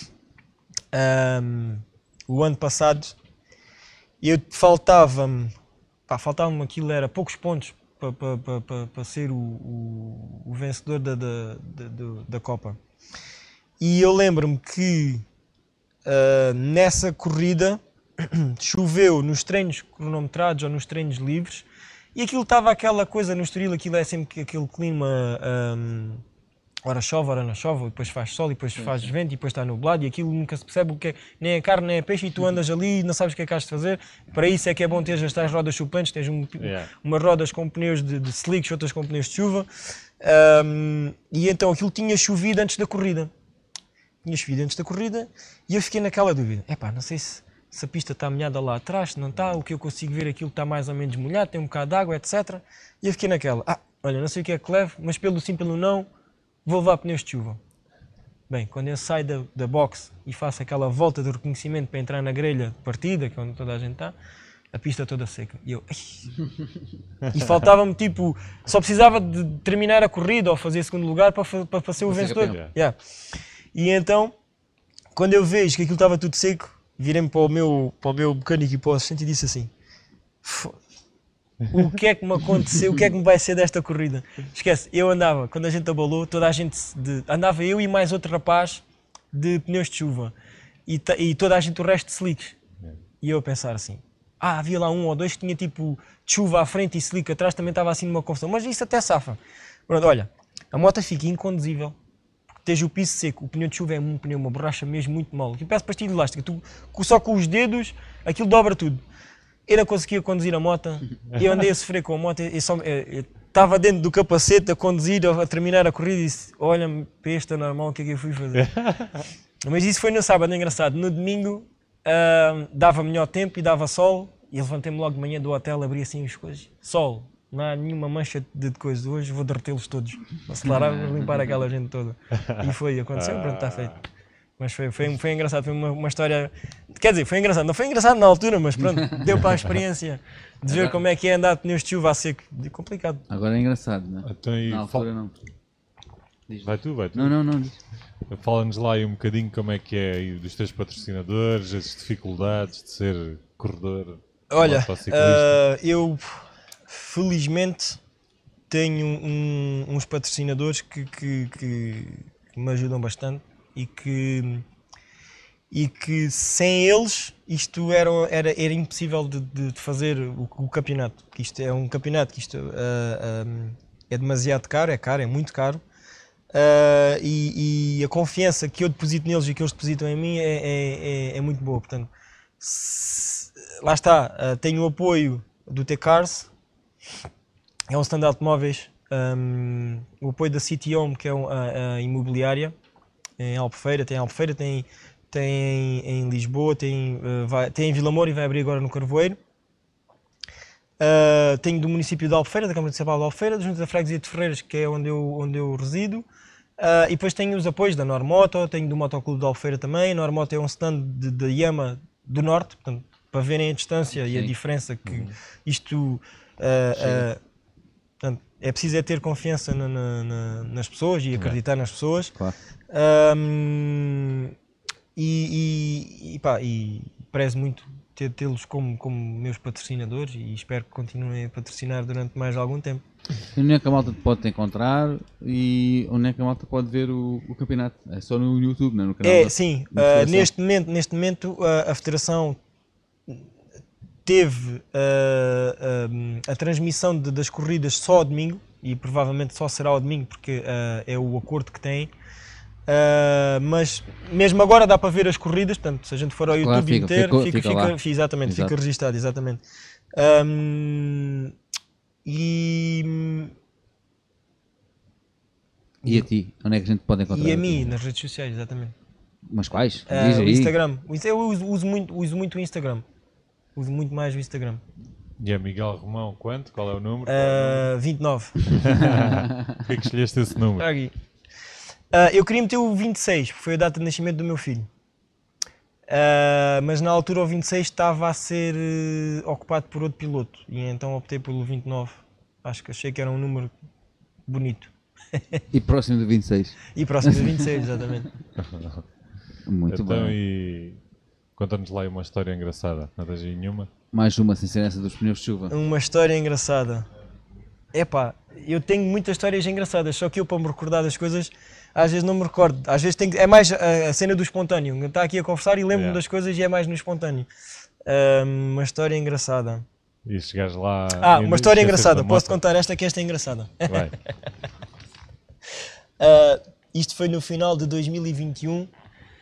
Um, o ano passado, eu faltava-me, pá, faltava-me aquilo, era poucos pontos para pa, pa, pa, pa ser o, o, o vencedor da, da, da, da Copa. E eu lembro-me que uh, nessa corrida choveu nos treinos cronometrados ou nos treinos livres e aquilo estava aquela coisa no Estoril, aquilo é sempre aquele clima, um, ora chove, ora não chove, depois faz sol e depois sim, faz sim. vento e depois está nublado e aquilo nunca se percebe o que é, nem é carne nem é peixe e tu andas ali e não sabes o que é que has de fazer. Para isso é que é bom ter as tais rodas chupantes, tens um, yeah. umas rodas com pneus de, de slicks, outras com pneus de chuva, um, e então aquilo tinha chovido antes da corrida. Tinha chovido antes da corrida e eu fiquei naquela dúvida, epá, não sei se, se a pista está molhada lá atrás, se não está, o que eu consigo ver aquilo está mais ou menos molhado, tem um bocado de água, etcétera. E eu fiquei naquela, ah, olha, não sei o que é que levo, mas pelo sim, pelo não, vou levar pneus de chuva. Bem, quando eu saio da, da box e faço aquela volta de reconhecimento para entrar na grelha de partida, que é onde toda a gente está, a pista toda seca. E eu, e faltava-me tipo, só precisava de terminar a corrida ou fazer segundo lugar para, para, para ser o vencedor. Yeah. E então, quando eu vejo que aquilo estava tudo seco, virei-me para o meu, para o meu mecânico e para o assistente e disse assim, o que é que me aconteceu, o que é que me vai ser desta corrida? Esquece, eu andava, quando a gente abalou, toda a gente, de, andava eu e mais outro rapaz de pneus de chuva e, e toda a gente o resto de slicks. E eu a pensar assim, ah, havia lá um ou dois que tinha tipo de chuva à frente e slick atrás, também estava assim numa confusão, mas isso até safa. Pronto, olha, a moto fica inconduzível. Tens o piso seco, o pneu de chuva é um pneu, uma borracha mesmo muito mole. Aquilo parece pastilha elástica, tu, só com os dedos aquilo dobra tudo. Eu não conseguia conduzir a moto, eu andei a sofrer com a moto, eu estava dentro do capacete a conduzir, a terminar a corrida e disse, olha-me, para este é normal, o que é que eu fui fazer? Mas isso foi no sábado, é engraçado. No domingo uh, dava melhor tempo e dava sol, e levantei-me logo de manhã do hotel, abri assim as coisas, sol. Não há nenhuma mancha de coisas. Hoje vou derretê-los todos. Acelerar, vou limpar aquela gente toda. E foi, aconteceu, pronto, está feito. Mas foi, foi, foi engraçado, foi uma, uma história... Quer dizer, foi engraçado. Não foi engraçado na altura, mas pronto, deu para a experiência de ver como é que é andar de pneus de chuva a seco. Complicado.
Agora é engraçado, não é?
Então,
na altura não.
Vai tu, vai tu.
Não, não, não.
Fala-nos lá aí um bocadinho como é que é aí dos teus patrocinadores, as dificuldades de ser corredor.
Olha, uh, eu... Felizmente tenho um, uns patrocinadores que, que, que me ajudam bastante e que, e que sem eles isto era, era, era impossível de, de fazer o, o campeonato. Isto é um campeonato que isto uh, um, é demasiado caro, é caro, é muito caro uh, e, e a confiança que eu deposito neles e que eles depositam em mim é, é, é, é muito boa. Portanto, se, lá está, uh, tenho o apoio do T-Cars. É um stand de automóveis, um, o apoio da City Home, que é a, a imobiliária, em Albufeira, tem em Albufeira, tem, tem em Lisboa, tem, uh, vai, tem em Vila Moura e vai abrir agora no Carvoeiro. Uh, tenho do município de Albufeira, da Câmara Municipal de Albufeira, da Junta da Freguesia de Ferreiras, que é onde eu, onde eu resido. Uh, e depois tenho os apoios da Normoto, tenho do Motoclube de Albufeira também. A Normoto é um stand de, de Yama do Norte, portanto, para verem a distância Sim. e a diferença que uhum. isto... Uh, uh, portanto, é preciso é ter confiança na, na, na, nas pessoas e acreditar é. nas pessoas. Claro. Um, e, e, e, pá, e prezo muito ter, tê-los como, como meus patrocinadores e espero que continuem a patrocinar durante mais algum tempo.
E onde é que a malta pode te encontrar e onde é que a malta pode ver o, o campeonato? É só no YouTube, não é? No canal
é,
da,
sim. Uh, neste momento, neste momento uh, a Federação teve uh, uh, a transmissão de, das corridas só ao domingo e provavelmente só será ao domingo porque uh, é o acordo que tem, uh, mas mesmo agora dá para ver as corridas, portanto se a gente for ao
claro,
YouTube
fica,
inteiro
fica,
fica,
fica,
fica exatamente,
Exato.
fica registado, exatamente. Um, e,
e a ti? Onde é que a gente pode encontrar?
E a mim, nas redes sociais, exatamente.
Mas quais?
Uh, o Instagram, eu uso, uso, muito, uso muito o Instagram. Uso muito mais o Instagram.
E a Miguel Romão, quanto? Qual é o número?
Uh, vinte e nove.
Porquê que escolheste esse número?
Aqui. Uh, eu queria meter o vinte e seis, porque foi a data de nascimento do meu filho. Uh, mas na altura o vinte e seis estava a ser uh, ocupado por outro piloto. E então optei pelo vinte e nove. Acho que achei que era um número bonito.
E próximo do vinte e seis.
E próximo do vinte e seis, exatamente.
Muito
então,
bem.
e conta-nos lá aí uma história engraçada. Não tens aí nenhuma?
Mais uma, sem ser essa dos pneus de chuva.
Uma história engraçada. Epá, eu tenho muitas histórias engraçadas, só que eu para me recordar das coisas, às vezes não me recordo. Às vezes tem que, é mais a, a cena do espontâneo. Está aqui a conversar e lembro-me
Yeah.
das coisas e é mais no espontâneo. Ah, uma história engraçada.
E chegares lá...
Ah,
e
uma história
esqueces
engraçada.
da
Posso
moto?
contar esta, que esta é engraçada.
Vai.
Uh, isto foi no final de dois mil e vinte e um. Uh,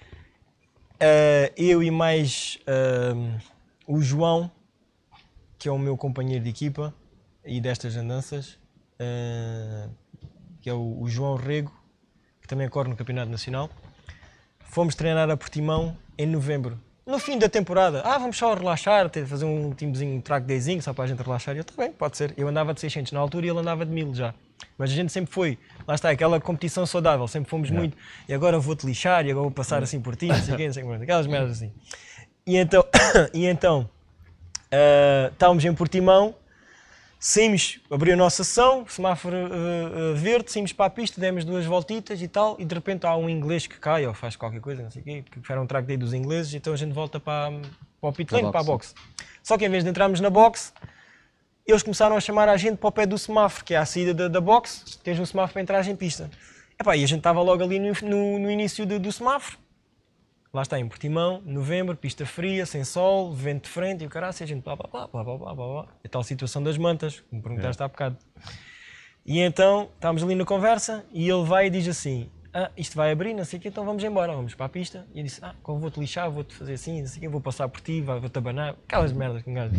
eu e mais uh, o João, que é o meu companheiro de equipa e destas andanças, uh, que é o, o João Rego, que também corre no Campeonato Nacional. Fomos treinar a Portimão em novembro. No fim da temporada, ah, vamos só relaxar, ter, fazer um timezinho, um track dayzinho, só para a gente relaxar. E eu, tá bem, pode ser. Eu andava de seiscentos na altura e ele andava de mil já. Mas a gente sempre foi, lá está, aquela competição saudável, sempre fomos
Yeah.
muito. E agora vou-te lixar, e agora vou passar assim por ti, não sei o quê, não sei o quê, aquelas merdas assim. E então, e então uh, estávamos em Portimão, saímos, abriu a nossa sessão, semáforo uh, uh, verde, saímos para a pista, demos duas voltitas e tal, e de repente há um inglês que cai ou faz qualquer coisa, não sei o quê, porque era um track day dos ingleses, então a gente volta para, para o pit lane, para a box. Só que em vez de entrarmos na box, eles começaram a chamar a gente para o pé do semáforo, que é a saída da, da box, tens um semáforo para entrar em pista. Epá, e a gente estava logo ali no, no, no início do, do semáforo. Lá está, em Portimão, novembro, pista fria, sem sol, vento de frente e o caralho, a gente blá blá blá blá blá blá blá blá. A tal situação das mantas, que me perguntaste há bocado. E então, estávamos ali na conversa e ele vai e diz assim, ah, isto vai abrir, não sei o quê, então vamos embora, vamos para a pista. E eu disse, ah, como vou-te lixar, vou-te fazer assim, não sei o quê, vou passar por ti, vou-te abanar, aquelas merdas que um gajo diz.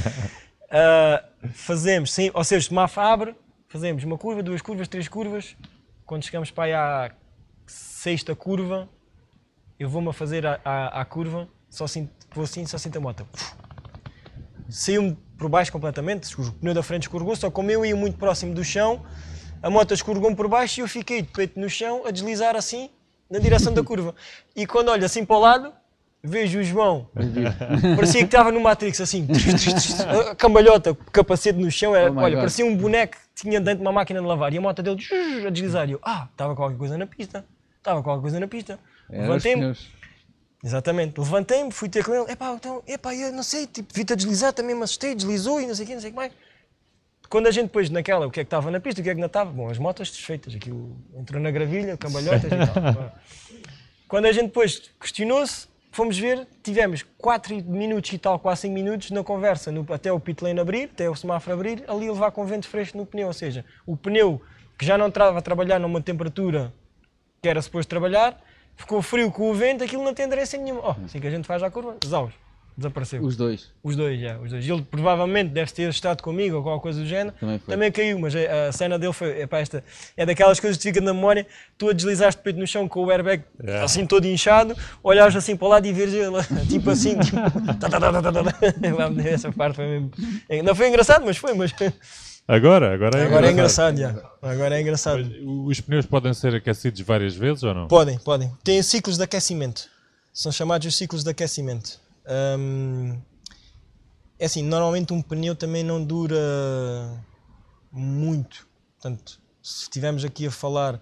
Uh, fazemos, sim, ou seja, o semáforo abre, fazemos uma curva, duas curvas, três curvas. Quando chegamos para aí à sexta curva, eu vou-me a fazer à, à, à curva, só sinto, vou assim, só sinto a moto. Saiu-me por baixo completamente, o pneu da frente escorregou, só como eu ia muito próximo do chão, a moto escorregou-me por baixo e eu fiquei de peito no chão a deslizar assim, na direção da curva. E quando olho assim para o lado, vejo o João, parecia que estava no Matrix, assim, a cambalhota, capacete no chão, era,
Oh my
olha,
God.
parecia um boneco que tinha dentro de uma máquina de lavar, e a moto dele a deslizar, e eu, ah, estava qualquer coisa na pista, estava qualquer coisa na pista.
Era os
Levantei-me,
pneus.
exatamente, levantei-me, fui ter com ele, epá, então, epá, eu não sei, tipo, vi-te a deslizar, também me assustei, deslizou e não sei o quê, não sei o que mais. Quando a gente depois, naquela, o que é que estava na pista, o que é que não estava, bom, as motas desfeitas, aquilo entrou na gravilha, cambalhotas e tal. Quando a gente depois questionou-se, fomos ver, tivemos quatro minutos e tal, quase cinco minutos na conversa, no, até o pit lane abrir, até o semáforo abrir, ali levar com vento fresco no pneu, ou seja, o pneu que já não estava a trabalhar numa temperatura que era suposto trabalhar, ficou frio com o vento, aquilo não tem aderência nenhuma. Oh, assim que a gente faz à curva, zaus, desapareceu.
Os dois.
Os dois, já, os dois. Ele provavelmente deve ter estado comigo ou qualquer coisa do género.
Também foi.
Caiu, mas a, a cena dele foi, epá, esta, é daquelas coisas que te fica na memória, tu a deslizaste de peito no chão com o airbag
Yeah.
assim todo inchado, olhavas assim para o lado e veres ele, tipo assim, tipo, tá, tá, tá, tá, tá, tá. Essa parte foi mesmo, não foi engraçado, mas foi, mas
Agora, agora é
agora é
engraçado.
engraçado, já. Agora é engraçado.
Mas os pneus podem ser aquecidos várias vezes ou não?
Podem, podem. Têm ciclos de aquecimento. São chamados os ciclos de aquecimento. Hum, é assim, normalmente um pneu também não dura muito. Portanto, se estivermos aqui a falar...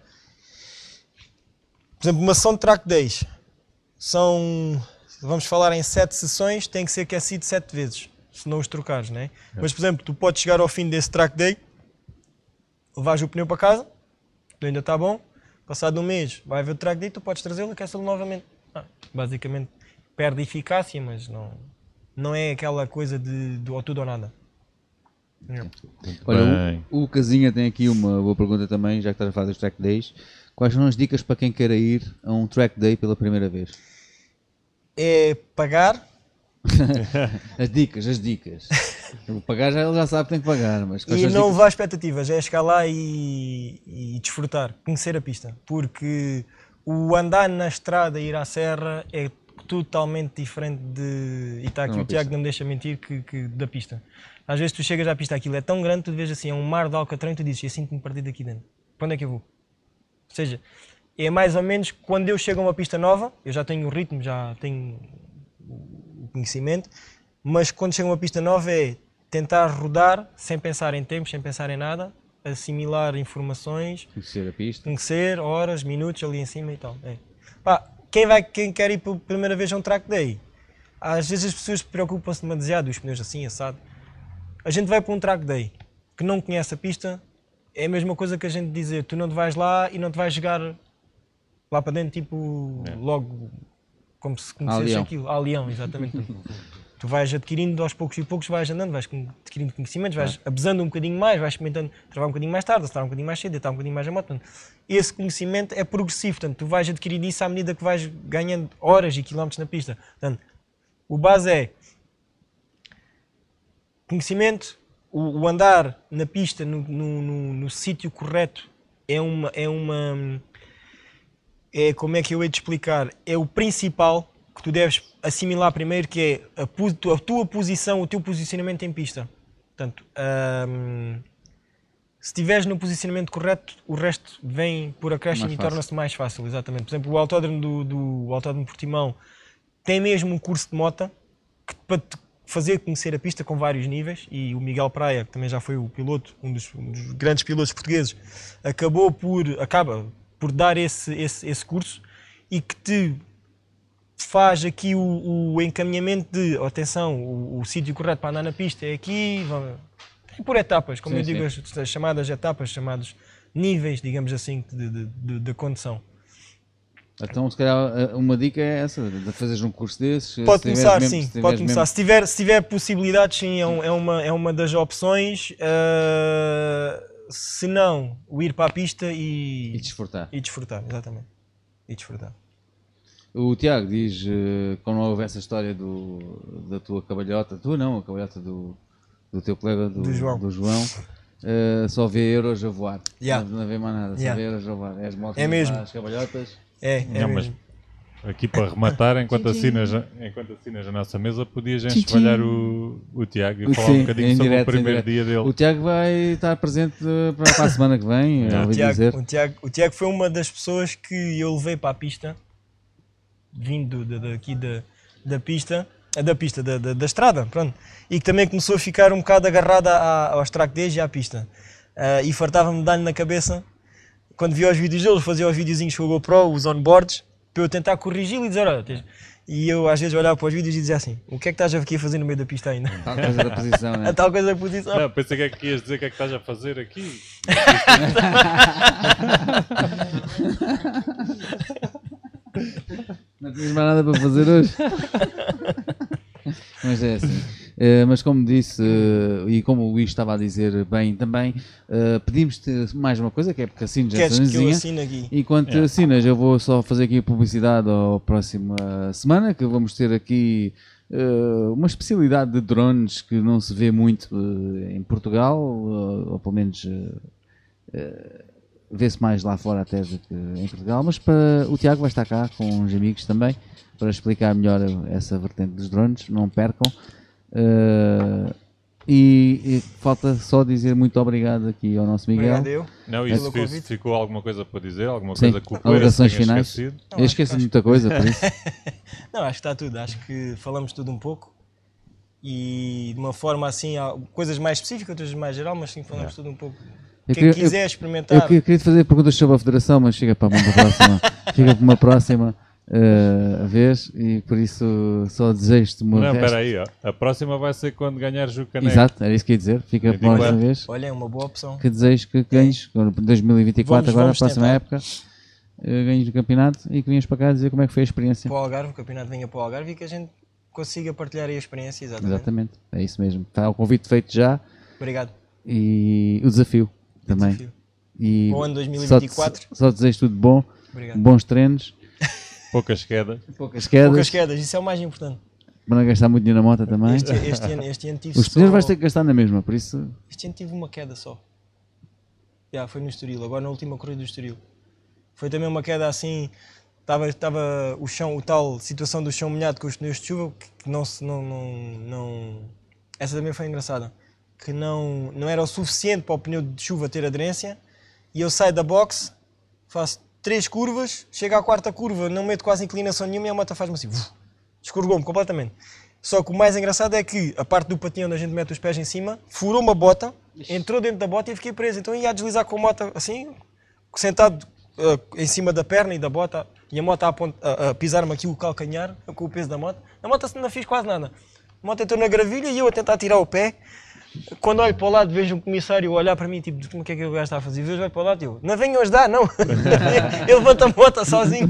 Por exemplo, uma sessão de track days. São... Vamos falar em sete sessões, tem que ser aquecido sete vezes. Se não os trocares, não é? Mas, por exemplo, tu podes chegar ao fim desse track day, levares o pneu para casa, tu ainda está bom, passado um mês vai haver o track day, tu podes trazê-lo e aquecê-lo novamente. Ah, basicamente perde eficácia, mas não, não é aquela coisa de, de ou tudo ou nada.
Olha,
Bem.
o, o Casinha tem aqui uma boa pergunta também, já que estás a falar dos track days. Quais são as dicas para quem queira ir a um track day pela primeira vez?
É pagar,
As dicas, as dicas. O pagar já ele já sabe que tem que pagar, mas quais
e
são as
não
dicas?
levar expectativas, é chegar lá e, e desfrutar, conhecer a pista, porque o andar na estrada e ir à serra é totalmente diferente de, e está aqui
Não,
o Tiago
pista.
não me deixa mentir, que, que da pista. Às vezes tu chegas à pista, aquilo é tão grande, tu vês assim, é um mar de alcatrão e tu dizes, eu sinto-me perdido aqui dentro. Para onde é que eu vou? Ou seja, é mais ou menos quando eu chego a uma pista nova, eu já tenho o ritmo, já tenho o conhecimento, mas quando chego a uma pista nova é tentar rodar sem pensar em tempos, sem pensar em nada, assimilar informações,
Conhecer a pista.
conhecer horas, minutos ali em cima e tal. É. Pá, quem, vai, quem quer ir pela primeira vez a um track day, às vezes as pessoas preocupam-se demasiado, os pneus assim, assado. A gente vai para um track day que não conhece a pista, é a mesma coisa que a gente dizer, tu não te vais lá e não te vais jogar lá para dentro, tipo,
É.
logo, como se
A
conhecesse
leão.
aquilo. A leão, exatamente. Tu vais adquirindo aos poucos e poucos, vais andando, vais adquirindo conhecimentos, vais abusando um bocadinho mais, vais experimentando travar um bocadinho mais tarde, acelerar um bocadinho mais cedo, deitar um bocadinho mais a moto. Portanto, esse conhecimento é progressivo, portanto, tu vais adquirindo isso à medida que vais ganhando horas e quilómetros na pista. Portanto, o base é conhecimento, o, o andar na pista, no, no, no, no sítio correto, é uma, é uma, é, como é que eu hei de explicar, é o principal que tu deves assimilar primeiro, que é a, a tua posição, o teu posicionamento em pista. Portanto, hum, se estiveres no posicionamento correto, o resto vem por acréscimo
Mais
e
fácil.
torna-se mais fácil, exatamente. Por exemplo, o autódromo do, do o autódromo de Portimão tem mesmo um curso de moto que, para te fazer conhecer a pista com vários níveis, e o Miguel Praia, que também já foi o piloto, um dos, um dos grandes pilotos portugueses, acabou por, acaba por dar esse, esse, esse curso e que te faz aqui o, o encaminhamento de, oh, atenção, o, o sítio correto para andar na pista é aqui, vamos, é por etapas, como
Sim,
eu digo,
sim.
as, as chamadas etapas, chamados níveis, digamos assim, de, de, de, de condução.
Então, se calhar, uma dica é essa, de fazeres um curso desses.
Pode
se tiveres
começar,
mesmo-
sim,
se tiveres
pode começar.
mesmo-
Se tiver, se tiver possibilidades, sim, é, um- é uma, é uma das opções. Uh, se não, o ir para a pista e,
E desfrutar.
e desfrutar, exatamente. E desfrutar.
O Tiago diz, eh, como não houve essa história do, da tua cabalhota, tu não, a cabalhota do, do teu colega, do,
Do João.
do João, eh, só vê euros a voar.
Yeah.
Não, não vê mais nada, só
Yeah.
vê euros a voar. É as motos,
É mesmo.
as cabalhotas.
É, é
Não, mas
mesmo.
aqui para rematar, enquanto assinas, a- enquanto assinas a nossa mesa, podias enxovalhar o, o Tiago e falar
Sim,
um bocadinho
em
sobre
direto,
o
em
primeiro
direto.
dia dele.
O Tiago vai estar presente eh, para, para a semana que vem,
Yeah.
ouvi
O Tiago,
dizer.
o, Tiago, o Tiago foi uma das pessoas que eu levei para a pista, vindo de- daqui da, da pista, eh, da pista, da, da, da estrada, pronto, e que também começou a ficar um bocado agarrada à, aos track days e à pista. Ah, e fartava-me de dar-lhe na cabeça, quando via os vídeos dele, fazia os videozinhos com a GoPro, os onboards, para eu tentar corrigi-lo e dizer, olha, tens... E eu às vezes olhava para os vídeos e dizia assim, o que é que estás aqui a fazer no meio da pista ainda?
Tal coisa da posição, né?
A tal coisa da posição.
Não, pensei que é que ias dizer o que é que estás a fazer aqui.
Não tens mais nada para fazer hoje? Mas é assim. Eh, mas como disse, eh, e como o Luís estava a dizer bem também, eh, pedimos-te mais uma coisa, que é porque assines
Queres
essa
que eu
mesinha.
assine aqui?
Enquanto
Yeah.
assinas, eu vou só fazer aqui a publicidade à próxima semana, que vamos ter aqui eh, uma especialidade de drones que não se vê muito eh, em Portugal, ou, ou pelo menos eh, eh, vê-se mais lá fora até do que em Portugal, mas para, o Tiago vai estar cá com uns amigos também para explicar melhor essa vertente dos drones, não percam. Uh, e, e falta só dizer muito obrigado aqui ao nosso Miguel.
Obrigado eu.
Não,
Pelo
isso fez-
convite.
ficou alguma coisa para dizer? Alguma
Sim,
coisa que o Coelho
alegações
tenha
finais.
esquecido?
Não,
Eu
acho-
esqueço de
acho-
muita coisa, por isso.
Não, acho que está tudo. Acho que falamos tudo um pouco. E de uma forma assim, há coisas mais específicas, outras mais geral, mas sim falamos tudo um pouco.
Eu
Quem
queria-
quiser
eu-
experimentar.
Eu que- queria te fazer perguntas sobre a Federação, mas chega para uma próxima. Fica para uma próxima uh, vez e por isso só desejo-te uma
Não,
resto-
espera aí, ó. A próxima vai ser quando ganhares o caneco.
Exato, era isso que ia dizer. Fica para a
vinte e
próxima
quatro.
vez.
Olha, é uma boa opção.
Que desejo que ganhes em dois mil e vinte e quatro,
Vamos-
agora,
vamos
a próxima
tentar.
época, uh, ganhes o campeonato e que venhas para cá dizer como é que foi a experiência.
Para o Algarve, o campeonato venha para o Algarve e que a gente consiga partilhar aí a experiência, exatamente.
Exatamente, é isso mesmo. Está o convite feito já
Obrigado.
e o desafio também.
Desafio.
E
Bom ano dois mil e
só
vinte e quatro.
te- Só, desejo tudo de bom,
Obrigado.
bons treinos,
Poucas quedas.
poucas quedas,
Poucas quedas, isso é o mais importante.
para não gastar muito dinheiro na moto também.
Este, este ano, este ano tive
Os
só...
pneus vais ter que gastar na mesma, por isso
Este ano tive uma queda só. Já, foi no Estoril, agora na última corrida do Estoril. Foi também uma queda assim, estava estava o chão, o tal situação do chão molhado com os pneus de chuva, que que não se, não, não, não... Essa também foi engraçada. que não, não era o suficiente para o pneu de chuva ter aderência, e eu saio da box, faço três curvas, chego à quarta curva, não meto quase inclinação nenhuma e a moto faz-me assim, descorregou-me completamente. Só que o mais engraçado é que a parte do patinho onde a gente mete os pés em cima, furou uma bota, entrou dentro da bota e fiquei preso. Então eu ia a deslizar com a moto assim, sentado uh, em cima da perna e da bota, e a moto a, a, a pisar-me aqui o calcanhar, com o peso da moto. A moto não fiz quase nada. A moto entrou na gravilha e eu a tentar tirar o pé. Quando olho para o lado, vejo um comissário olhar para mim, tipo, o que é que o gajo está a fazer? Vejo, olho para o lado e eu, não venham ajudar, não. Ele levanta a moto sozinho.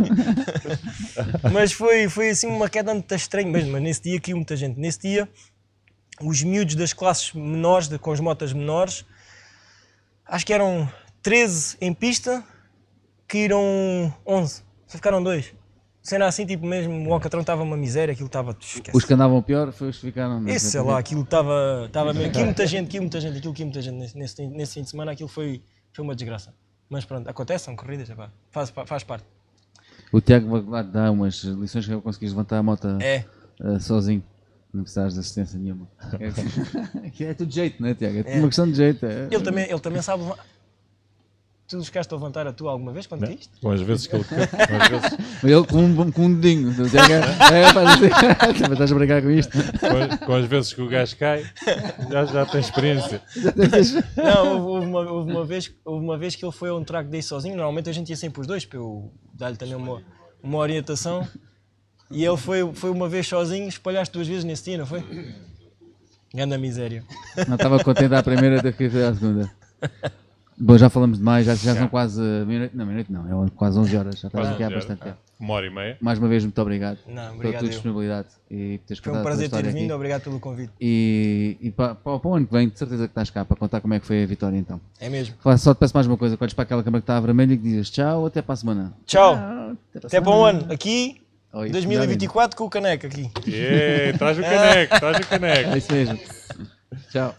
Mas foi, foi assim uma queda muito estranha mesmo. Mas nesse dia caiu muita gente. Nesse dia, os miúdos das classes menores, de, com as motas menores, acho que eram treze em pista, caíram onze. Só ficaram dois. Cena assim, tipo mesmo, o Alcatrão estava uma miséria, aquilo estava...
Os que andavam pior foi os que ficaram...
Esse, sei lá, aquilo estava... Aqui muita gente, aqui muita gente, aquilo que muita gente nesse, nesse, nesse fim de semana, aquilo foi, foi uma desgraça. Mas pronto, acontece, são corridas, epá, faz, faz parte.
O Tiago vai dar umas lições que eu consegui levantar a moto
é.
uh, sozinho. Não precisares de assistência nenhuma. É, é tudo de jeito, não é, Tiago? É, é uma questão de jeito. É.
Ele, também, ele também sabe... Tu chegaste a levantar a tua alguma vez quando caíste?
Com as vezes que ele... Com as vezes...
Ele com um, com um dedinho. É, é, pá, estás a brincar com isto?
Com, com as vezes que o gajo cai, já, já tem experiência.
Não, houve uma, houve, uma vez, houve uma vez que ele foi a um track day sozinho. Normalmente a gente ia sempre os dois, para eu dar-lhe também uma, uma orientação. E ele foi, foi uma vez sozinho, espalhaste duas vezes nesse dia, não foi? Ganda miséria.
Não estava contente à primeira, teve que ir à segunda. Bom, já falamos demais, já, já são quase meia-noite, não, meia-noite não, é quase onze horas, já estás aqui há bastante tempo.
Uma hora e meia.
Mais uma vez, muito obrigado,
não, obrigado
pela tua disponibilidade e por teres
Foi um prazer ter vindo, aqui. Obrigado pelo convite.
E, e para, para, para o ano que vem, de certeza que estás cá para contar como é que foi a vitória então.
É mesmo.
Só te peço mais uma coisa, olhes para aquela câmara que está a vermelho e que dizes tchau, até para a semana.
Tchau, tchau até, para, até para um ano, aqui, Oi, dois mil e vinte e quatro com o caneco aqui.
Yeah, traz o caneco, traz o caneco.
É isso mesmo. Tchau.